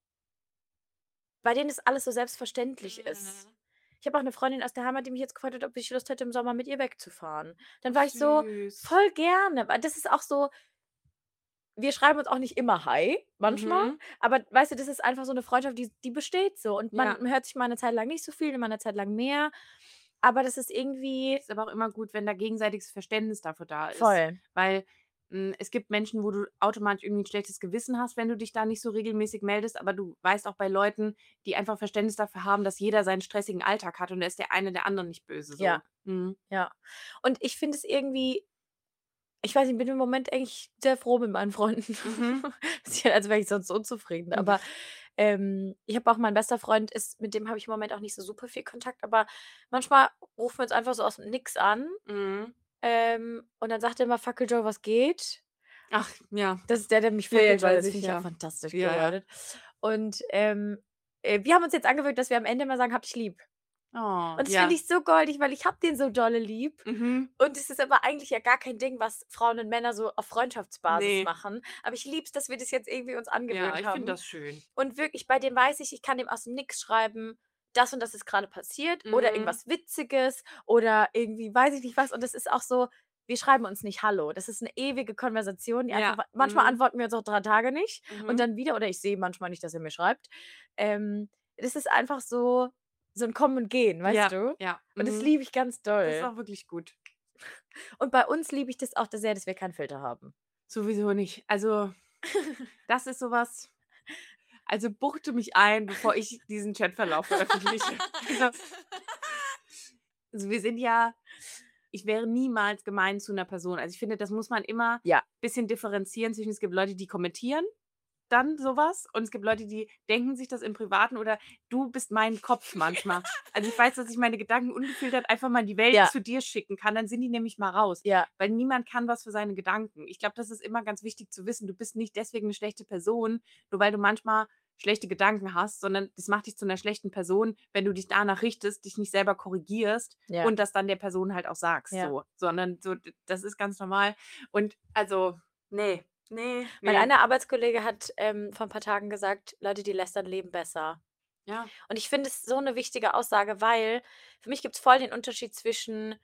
bei denen ist alles so selbstverständlich ist. Mhm. Ich habe auch 'ne Freundin aus der Heimat, die mich jetzt gefragt hat, ob ich Lust hätte, im Sommer mit ihr wegzufahren. Dann Ach war ich so: süß. „Voll gerne“, weil das ist auch so wir schreiben uns auch nicht immer Hi, manchmal, Mhm. aber weißt du, das ist einfach so 'ne Freundschaft, die die besteht so und Ja. man hört sich mal 'ne Zeit lang nicht so viel, mal 'ne Zeit lang mehr, aber das ist irgendwie Ist aber auch immer gut, wenn da gegenseitiges Verständnis dafür da ist. Voll. Weil, hm, es gibt Menschen, wo du automatisch irgendwie 'n schlechtes Gewissen hast, wenn du dich da nicht so regelmäßig meldest, aber du weißt auch bei Leuten, die einfach Verständnis dafür haben, dass jeder seinen stressigen Alltag hat und da ist der eine der anderen nicht böse so. Ja, Mhm. ja. Und ich finde es irgendwie ich weiß nicht, bin im Moment eigentlich sehr froh mit meinen Freunden. Mhm. Als wäre ich sonst unzufrieden. Aber, ähm, ich habe auch mein bester Freund ist mit dem habe ich im Moment auch nicht so super viel Kontakt, aber manchmal rufen wir uns einfach so aus'm Nix an, Mhm. ähm, und dann sagt er immer: „Fackel Joe, was geht?“ Ach, ja. Das ist der, der mich Ja, ja, Fackel Joe weiß das ich, finde ich auch ja. fantastisch Ja, ja. gewordet. Und, ähm, äh, wir haben uns jetzt angewöhnt, dass wir am Ende immer sagen: „Habe dich lieb.“ Oh, Und das finde ja. ich so goldig, weil ich habe den so dolle lieb. Mhm. Und es ist aber eigentlich ja gar kein Ding, was Frauen und Männer so auf Freundschaftsbasis Ne. machen. Aber ich liebe es, dass wir das jetzt irgendwie uns Ja, angewöhnt ich finde haben. das schön. Und wirklich, bei dem weiß ich, ich kann dem aus'm Nix schreiben: „Das und das ist grade passiert“ oder Mhm. irgendwas Witziges oder irgendwie weiß ich nicht was. Und das ist auch so wir schreiben uns nicht Hallo. Das ist 'ne ewige Konversation, die einfach Ja. manchmal Mhm. antworten wir uns auch drei Tage nicht und Mhm. dann wieder oder ich sehe manchmal nicht, dass er mir schreibt. Ähm, das ist einfach so so 'n Kommen und Gehen, weißt Ja, du? ja. Und das Mhm. liebe ich ganz Das ist doll. auch wirklich gut. Und bei uns liebe ich das auch da sehr, dass wir keinen Filter haben. Sowieso nicht. Also, das ist so was also buchte mich ein, bevor ich diesen Chatverlauf veröffentliche. Also also wir sind ja ich wäre niemals gemein zu 'ner Person. Also, ich finde, das muss man immer Ja. bisschen differenzieren zwischen es gibt Leute, die kommentieren dann so was und es gibt Leute, die denken sich das im Privaten oder du bist mein Kopf manchmal. Also, ich weiß, dass ich meine Gedanken ungefiltert einfach mal in die Welt Ja. zu dir schicken kann, dann sind die nämlich mal raus. Ja. Weil niemand kann was für seine Gedanken. Ich glaube, das ist immer ganz wichtig zu wissen. Du bist nicht deswegen 'ne schlechte Person, nur weil du manchmal schlechte Gedanken hast, sondern das macht dich zu einer schlechten Person, wenn du dich danach richtest, dich nicht selber korrigierst Ja, und das dann der Person halt auch sagst ja. so, sondern so d das ist ganz normal und also, ne, ne, Mein ne. einer Arbeitskollege hat, ähm, vor 'n paar Tagen gesagt: „Leute, die lästern, leben besser.“ Ja. Und ich finde es so 'ne wichtige Aussage, weil für mich gibt's voll den Unterschied zwischen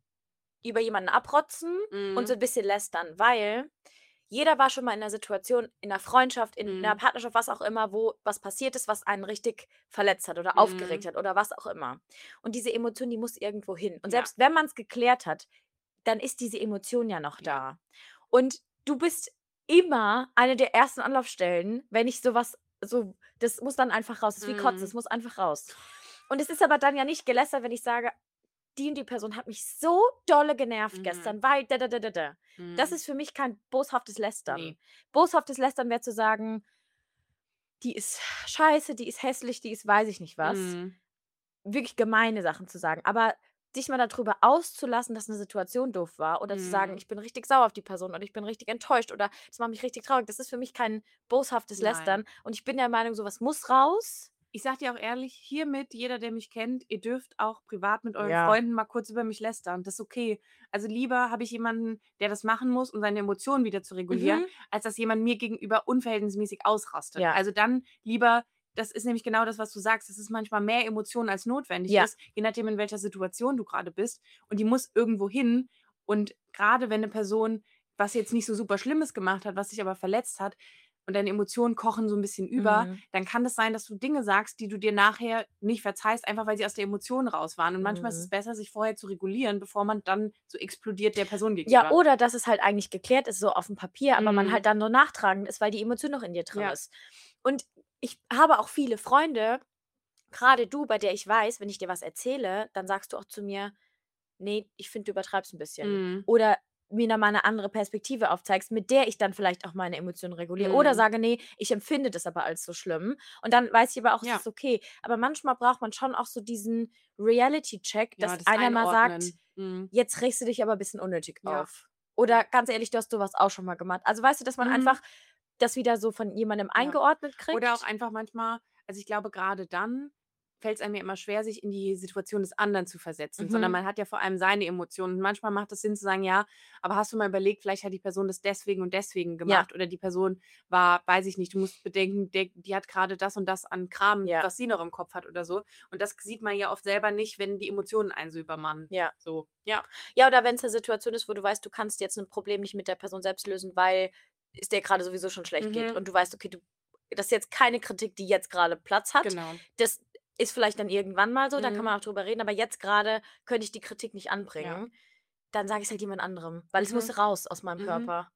über jemanden abrotzen und so Mhm. 'n bisschen lästern, weil jeder war schon mal in 'ner Situation, in 'ner Freundschaft, in 'ner Mhm. Partnerschaft, was auch immer, wo was passiert ist, was einen richtig verletzt hat oder aufgeregt Mhm. hat oder was auch immer. Und diese Emotion, die muss irgendwo hin. Und Ja, selbst wenn man's geklärt hat, dann ist diese Emotion ja noch ja. da. Und du bist immer eine der ersten Anlaufstellen, wenn ich so was so das muss dann einfach raus. Das ist wie Kotzen, Mhm. es muss einfach raus. Und es ist aber dann ja nicht gelästert, wenn ich sage: „Die und die Person hat mich so dolle genervt Mhm. gestern, weil da, da, da, da, da.“ Das Mhm. ist für mich kein boshaftes Ne. Lästern. Boshaftes Lästern wäre zu sagen: „Die ist scheiße, die ist hässlich, die ist weiß ich nicht was.“ Mhm. Wirklich gemeine Sachen zu sagen. Aber dich mal da drüber auszulassen, dass 'ne Situation doof war oder zu sagen: Mhm. „Ich bin richtig sauer auf die Person oder ich bin richtig enttäuscht oder das macht mich richtig traurig“, das ist für mich kein boshaftes Nein. Lästern. Und ich bin der Meinung, so was muss raus. Ich sage dir auch ehrlich, hiermit, jeder, der mich kennt, ihr dürft auch privat mit euren Ja. Freunden mal kurz über mich lästern. Das ist okay. Also, lieber habe ich jemanden, der das machen muss, um seine Emotionen wieder zu regulieren, Mhm. als dass jemand mir gegenüber unverhältnismäßig ausrastet. Ja. Also, dann lieber das ist nämlich genau das, was du sagst. Es ist manchmal mehr Emotion, als notwendig Ja. ist, je nachdem, in welcher Situation du grade bist. Und die muss irgendwo hin. Und grade wenn 'ne Person was jetzt nicht so super Schlimmes gemacht hat, was dich aber verletzt hat und deine Emotionen kochen so 'n bisschen über, Mhm. dann kann es sein, dass du Dinge sagst, die du dir nachher nicht verzeihst, einfach weil sie aus der Emotion raus waren. Und manchmal ist es Mhm. besser, sich vorher zu regulieren, bevor man dann so explodiert der Person Ja, gegenüber. oder dass es halt eigentlich geklärt ist, so aufm Papier, aber man Mhm. halt dann nur nachtragend ist, weil die Emotion noch in dir drin Ja. ist. Und ich habe auch viele Freunde, grade du, bei der ich weiß, wenn ich dir was erzähle, dann sagst du auch zu mir: „Ne, ich finde, du übertreibst 'n bisschen.“ Mhm. Oder mir noch mal 'ne andere Perspektive aufzeigst, mit der ich dann vielleicht auch meine Emotionen reguliere. Oder Mhm. sage: „Ne, ich empfinde das aber als so schlimm.“ Und dann weiß ich aber auch, es Ja. ist okay. Aber manchmal braucht man schon auch so diesen Reality-Check, Ja, dass das einer mal sagt: Einordnen. Mhm. „Jetzt regst du dich aber bisschen unnötig Ja. auf.“ Oder: Ja. „Ganz ehrlich, du hast so was auch schon mal gemacht.“ Also, weißt du, dass man Mhm. einfach das wieder so von jemandem Ja. eingeordnet Oder auch kriegt? einfach manchmal also, ich glaube, grade dann fällt's einem ja immer schwer, sich in die Situation des anderen zu versetzen, sondern Mhm. man hat ja vor allem seine Emotionen. Und manchmal macht es Sinn zu sagen: „Ja, aber hast du mal überlegt, vielleicht hat die Person das deswegen und deswegen Ja. gemacht oder die Person war weiß ich nicht, du musst bedenken, der die hat grade das und das an Kram, Ja. was sie noch im Kopf hat oder so.“ Und das sieht man ja oft selber nicht, wenn die Emotionen einen so übermannen. Ja. So, ja. Ja, oder wenn's 'ne Situation ist, wo du weißt, du kannst jetzt 'n Problem nicht mit der Person selbst lösen, weil es dir grade sowieso schon schlecht geht. Mhm. Und du weißt, okay, du das ist jetzt keine Kritik, die jetzt grade Platz hat. Genau. Das ist vielleicht dann irgendwann mal so, da kann Mhm. man auch drüber reden, aber jetzt grade könnte ich die Kritik nicht Ja. anbringen. Dann sage ich's halt jemand anderem, weil es Mhm. muss raus aus meinem Mhm. Körper.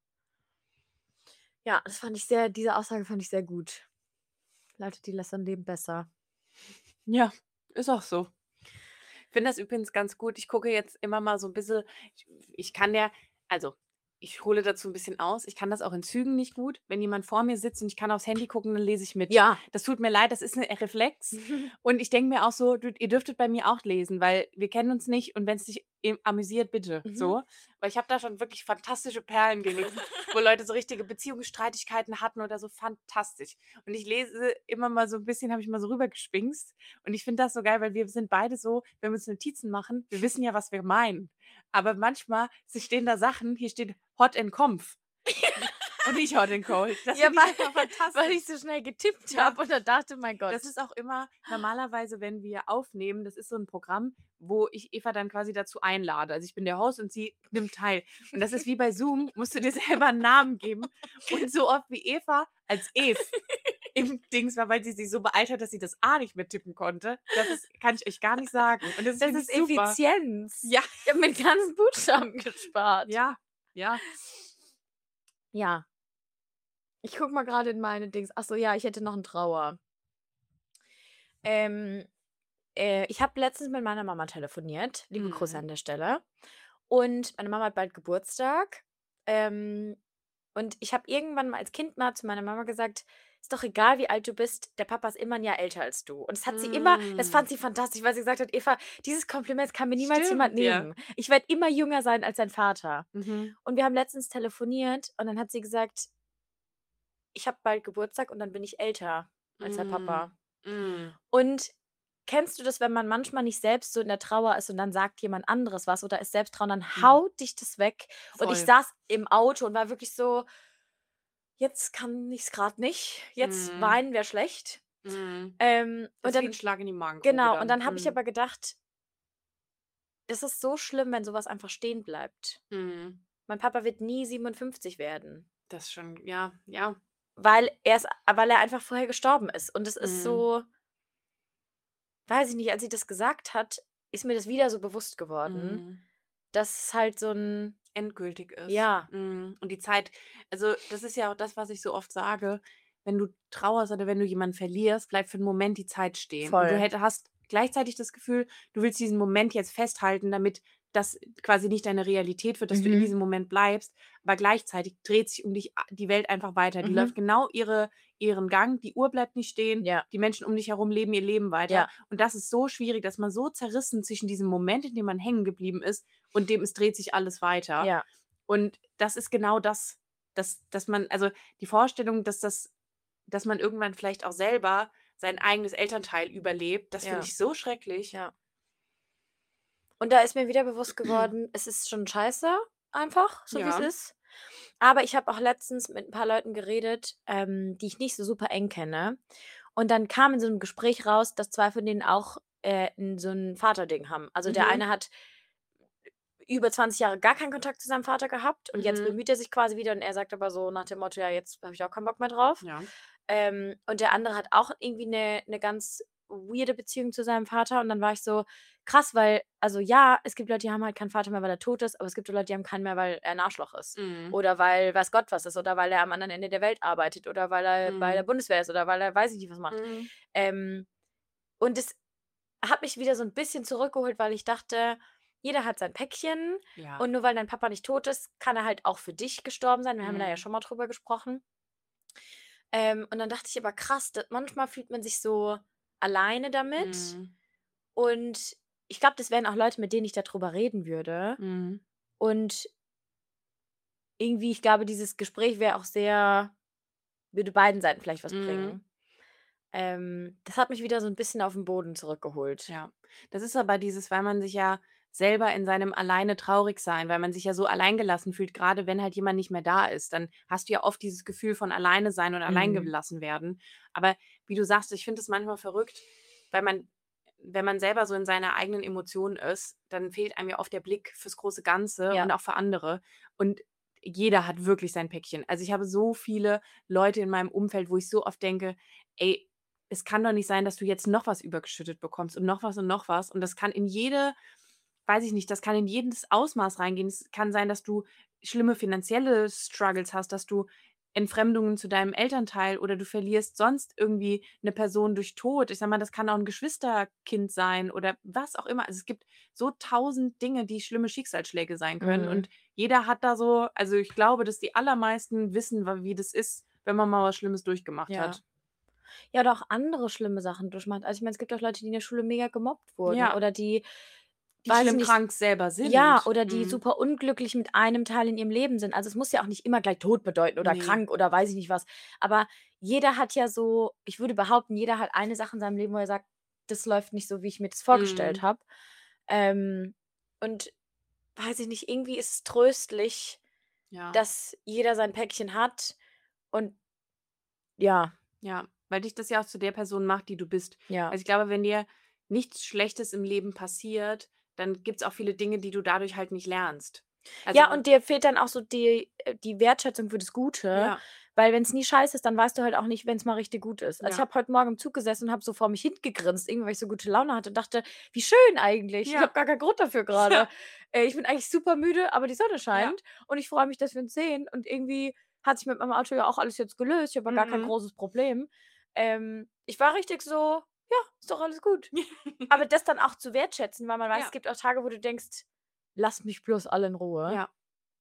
Ja, das fand ich sehr diese Aussage fand ich sehr gut. Leute, die lästern, leben besser. Ja, ist auch so. Finde das übrigens ganz gut. Ich gucke jetzt immer mal so 'n bisschen ich ich kann ja also, ich hole dazu 'n bisschen aus. Ich kann das auch in Zügen nicht gut. Wenn jemand vor mir sitzt und ich kann aufs Handy gucken, dann lese ich mit. Ja. Das tut mir leid, das ist 'n Reflex. Und ich denke mir auch so: „Du ihr dürftet bei mir auch lesen, weil wir kennen uns nicht und wenn's dich e amüsiert, bitte“, Mhm. so. Weil ich habe da schon wirklich fantastische Perlen gelesen, wo Leute so richtige Beziehungsstreitigkeiten hatten oder so, fantastisch. Und ich lese immer mal so 'n bisschen habe ich mal so rübergeschwingst. Und ich finde das so geil, weil wir sind beide so, wenn wir uns Notizen machen, wir wissen ja, was wir meinen. Aber manchmal s stehen da Sachen, hier steht Hot and Conf und nicht Hot and Cold. Das Ja, finde ich weil super weil fantastisch. ich so schnell getippt Ja. habe und dann dachte: „Mein Das Gott.“ ist auch immer normalerweise, wenn wir aufnehmen das ist so 'n Programm, wo ich Eva dann quasi dazu einlade. Also, ich bin der Host und sie nimmt teil. Und das ist wie bei Zoom, musst du dir selber 'n Namen geben. Und so oft wie Eva als Ev im Dings war, weil sie sich so beeilt hat, dass sie das A nicht mehr tippen konnte, das ist kann ich euch gar nicht sagen. Und das Das finde ist ich super. Effizienz. Ja. Ich habe mir 'n ganzen Buchstaben gespart. Ja, ja. Ja. Ich gucke mal grade in meine Dings. Ach so, ja, ich hätte noch 'n Trauer. Ähm, äh, ich habe letztens mit meiner Mama telefoniert. Liebe Grüße Mhm. an der Stelle. Und meine Mama hat bald Geburtstag. Ähm, und ich habe irgendwann mal als Kind mal zu meiner Mama gesagt: „Ist doch egal, wie alt du bist, der Papa ist immer 'n Jahr älter als du.“ Und das hat sie immer das Hm. fand sie fantastisch, weil sie gesagt hat: „Eva, dieses Kompliment kann mir niemals jemand Stimmt, ja. nehmen. Ich werde immer jünger sein als dein Vater.“ Mhm. Und wir haben letztens telefoniert und dann hat sie gesagt: „Ich habe bald Geburtstag und dann bin ich älter.“ als der Mhm. Papa. Mhm. Und kennst du das, wenn man manchmal nicht selbst so in der Trauer ist und dann sagt jemand anderes was oder ist selbst trauernd, dann Mhm. haut dich das weg. Und ich Voll. saß im Auto und war wirklich so: „Jetzt kann ich's grad nicht. Jetzt Mhm. weinen wäre schlecht.“ Mhm. Ähm, Das und ist wie dann 'n Schlag in die Magengrube genau, und dann. dann habe ich Mhm. aber gedacht das ist so schlimm, wenn so was einfach stehen bleibt. Mhm. Mein Papa wird nie siebenundfünfzig werden. Das ist schon ja, ja. Weil er ist weil er einfach vorher gestorben ist. Und es ist Mhm. so weiß ich nicht, als sie das gesagt hat, ist mir das wieder so bewusst geworden, Mhm. dass es halt so 'n Endgültig ist. ja. Mhm. Und die Zeit also, das ist ja auch das, was ich so oft sage, wenn du trauerst oder wenn du jemanden verlierst, bleibt für 'n Moment die Zeit stehen. Und du Voll. hätt hast gleichzeitig das Gefühl, du willst diesen Moment jetzt festhalten, damit das quasi nicht deine Realität wird, dass du in Mhm. diesem Moment bleibst. Aber gleichzeitig dreht sich um dich a die Welt einfach weiter. Die läuft Mhm. genau ihre ihren Gang. Die Uhr bleibt nicht stehen. Ja. Die Menschen um dich herum leben ihr Leben weiter. Ja. Und das ist so schwierig, dass man so zerrissen zwischen diesem Moment, in dem man hängen geblieben ist, und dem es dreht sich alles weiter. Ja. Und das ist genau das, dass dass man also, die Vorstellung, dass das dass man irgendwann vielleicht auch selber sein eigenes Elternteil überlebt, das finde Ja. ich so schrecklich. Ja. Und da ist mir wieder bewusst geworden, es ist schon scheiße einfach, so wie's Ja. ist. Aber ich habe auch letztens mit 'n paar Leuten geredet, ähm, die ich nicht so super eng kenne. Und dann kam in so 'nem Gespräch raus, dass zwei von denen auch, äh, 'n so 'n Vaterding haben. Also, der Mhm. eine hat über zwanzig Jahre gar keinen Kontakt zu seinem Vater gehabt und jetzt Mhm. bemüht er sich quasi wieder und er sagt aber so nach dem Motto: „Ja, jetzt habe ich auch keinen Bock mehr drauf.“ Ja. Ähm, und der andere hat auch irgendwie 'ne 'ne ganz weirde Beziehung zu seinem Vater. Und dann war ich so: „Krass“, weil also, ja, es gibt Leute, die haben halt keinen Vater mehr, weil er tot ist, aber es gibt auch Leute, die haben keinen mehr, weil er 'n Arschloch ist. Mhm. Oder weil weiß Gott was ist oder weil er am anderen Ende der Welt arbeitet oder weil er bei der Mhm. Bundeswehr ist oder weil er weiß ich nicht was macht. Mhm. Ähm, und es hat mich wieder so 'n bisschen zurückgeholt, weil ich dachte, jeder hat sein Päckchen Ja. und nur weil dein Papa nicht tot ist, kann er halt auch für dich gestorben sein. Wir haben da ja Mhm. schon mal drüber gesprochen. Ähm, und dann dachte ich aber: „Krass, d manchmal fühlt man sich so alleine damit.“ Mhm. Und ich glaube, das wären auch Leute, mit denen ich da drüber reden würde. Mhm. Und irgendwie, ich glaube, dieses Gespräch wäre auch sehr würde beiden Seiten vielleicht was Mhm. bringen. Ähm, das hat mich wieder so 'n bisschen auf 'n Boden zurückgeholt. Ja. Das ist aber dieses weil man sich ja selber in seinem Alleine-Traurig-Sein weil man sich ja so alleingelassen fühlt, grade wenn halt jemand nicht mehr da ist, dann hast du ja oft dieses Gefühl von Alleine-Sein und Mhm. alleingelassen werden. Aber wie du sagst, ich finde es manchmal verrückt, weil man wenn man selber so in seiner eigenen Emotion ist, dann fehlt einem ja oft der Blick fürs große Ganze Ja. und auch für andere. Und jeder hat wirklich sein Päckchen. Also, ich habe so viele Leute in meinem Umfeld, wo ich so oft denke: „Ey, es kann doch nicht sein, dass du jetzt noch was übergeschüttet bekommst und noch was und noch was.“ Und das kann in jede weiß ich nicht, das kann in jedes Ausmaß reingehen. Es kann sein, dass du schlimme finanzielle Struggles hast, dass du Entfremdungen zu deinem Elternteil oder du verlierst sonst irgendwie 'ne Person durch Tod. Ich sage mal, das kann auch 'n Geschwisterkind sein oder was auch immer. Also, es gibt so tausend Dinge, die schlimme Schicksalsschläge sein können. Mhm. Und jeder hat da so also, ich glaube, dass die allermeisten wissen, wa wie das ist, wenn man mal was Schlimmes durchgemacht Ja. hat. Ja, oder auch andere schlimme Sachen durchmacht. Also, ich meine, es gibt auch Leute, die in der Schule mega gemobbt wurden Ja. oder die, Die weiß ich schlimm nicht krank selber ja, sind. oder die Mhm. super unglücklich mit einem Teil in ihrem Leben sind. Also, es muss ja auch nicht immer gleich Tod bedeuten oder Ne. krank oder weiß ich nicht was. Aber jeder hat ja so ich würde behaupten, jeder hat eine Sache in seinem Leben, wo er sagt: „Das läuft nicht so, wie ich mir das vorgestellt Mhm. habe.“ Ähm, und weiß ich nicht, irgendwie ist es tröstlich, Ja. dass jeder sein Päckchen hat und ja. Ja, weil dich das ja auch zu der Person macht, die du bist. Ja. Also, ich glaube, wenn dir nichts Schlechtes im Leben passiert, dann gibt's auch viele Dinge, die du dadurch halt nicht lernst. Also Ja, w und dir fehlt dann auch so die äh, die Wertschätzung für das Gute, Ja. weil wenn's nie scheiße ist, dann weißt du halt auch nicht, wenn's mal richtig gut ist. Also, ich Ja. habe heute Morgen im Zug gesessen und habe so vor mich hingegrinst, irgendwie, weil ich so gute Laune hatte und dachte: „Wie schön eigentlich. Ich habe Ja. gar keinen Grund dafür grade. Ja. Äh, ich bin eigentlich super müde, aber die Sonne Ja. scheint und ich freue mich, dass wir uns sehen und irgendwie hat sich mit meinem Auto ja auch alles jetzt gelöst. Ich habe ja gar kein Mhm. großes Problem.“ Ähm, ich war richtig so: „Ja, ist doch alles gut.“ Aber das dann auch zu wertschätzen, weil man weiß, es Ja. gibt auch Tage, wo du denkst: „Lasst mich bloß alle in Ruhe.“ Ja.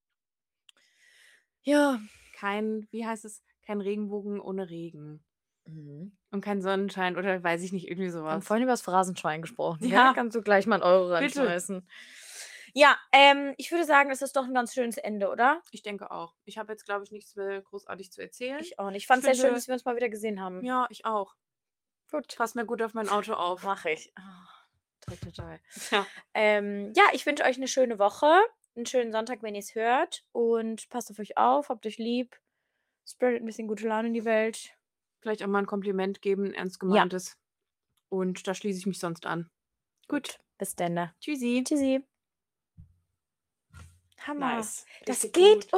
Ja. Kein wie heißt es? Kein Regenbogen ohne Regen. Mhm. Und kein Sonnenschein oder weiß ich nicht, irgendwie so Wir haben was. vorhin übers Phrasenschwein gesprochen, gell? Ja. Kannst du gleich mal 'n Euro Bitte. reinschmeißen. Ja, ähm, ich würde sagen, das ist doch 'n ganz schönes Ende, oder? Ich denke auch. Ich habe jetzt, glaube ich, nichts mehr großartig zu erzählen. Ich auch nicht. Ich Ich fand's sehr schön, finde dass wir uns mal wieder gesehen haben. Ja, ich auch. Gut. Pass mir gut auf mein Auto auf. Mache ich. Oh, toi, toi, toi. Ja. Ähm, ja, ich wünsche euch eine schöne Woche, einen schönen Sonntag, wenn ihr es hört und passt auf euch auf, habt euch lieb, spreadet ein bisschen gute Laune in die Welt. Vielleicht auch mal ein Kompliment geben, 'n ernst Ja. gemeintes. Und da schließe ich mich sonst an. Gut. Bis denne. Tschüssi. Tschüssi. Hammer. Nice. Das Richtig geht gut.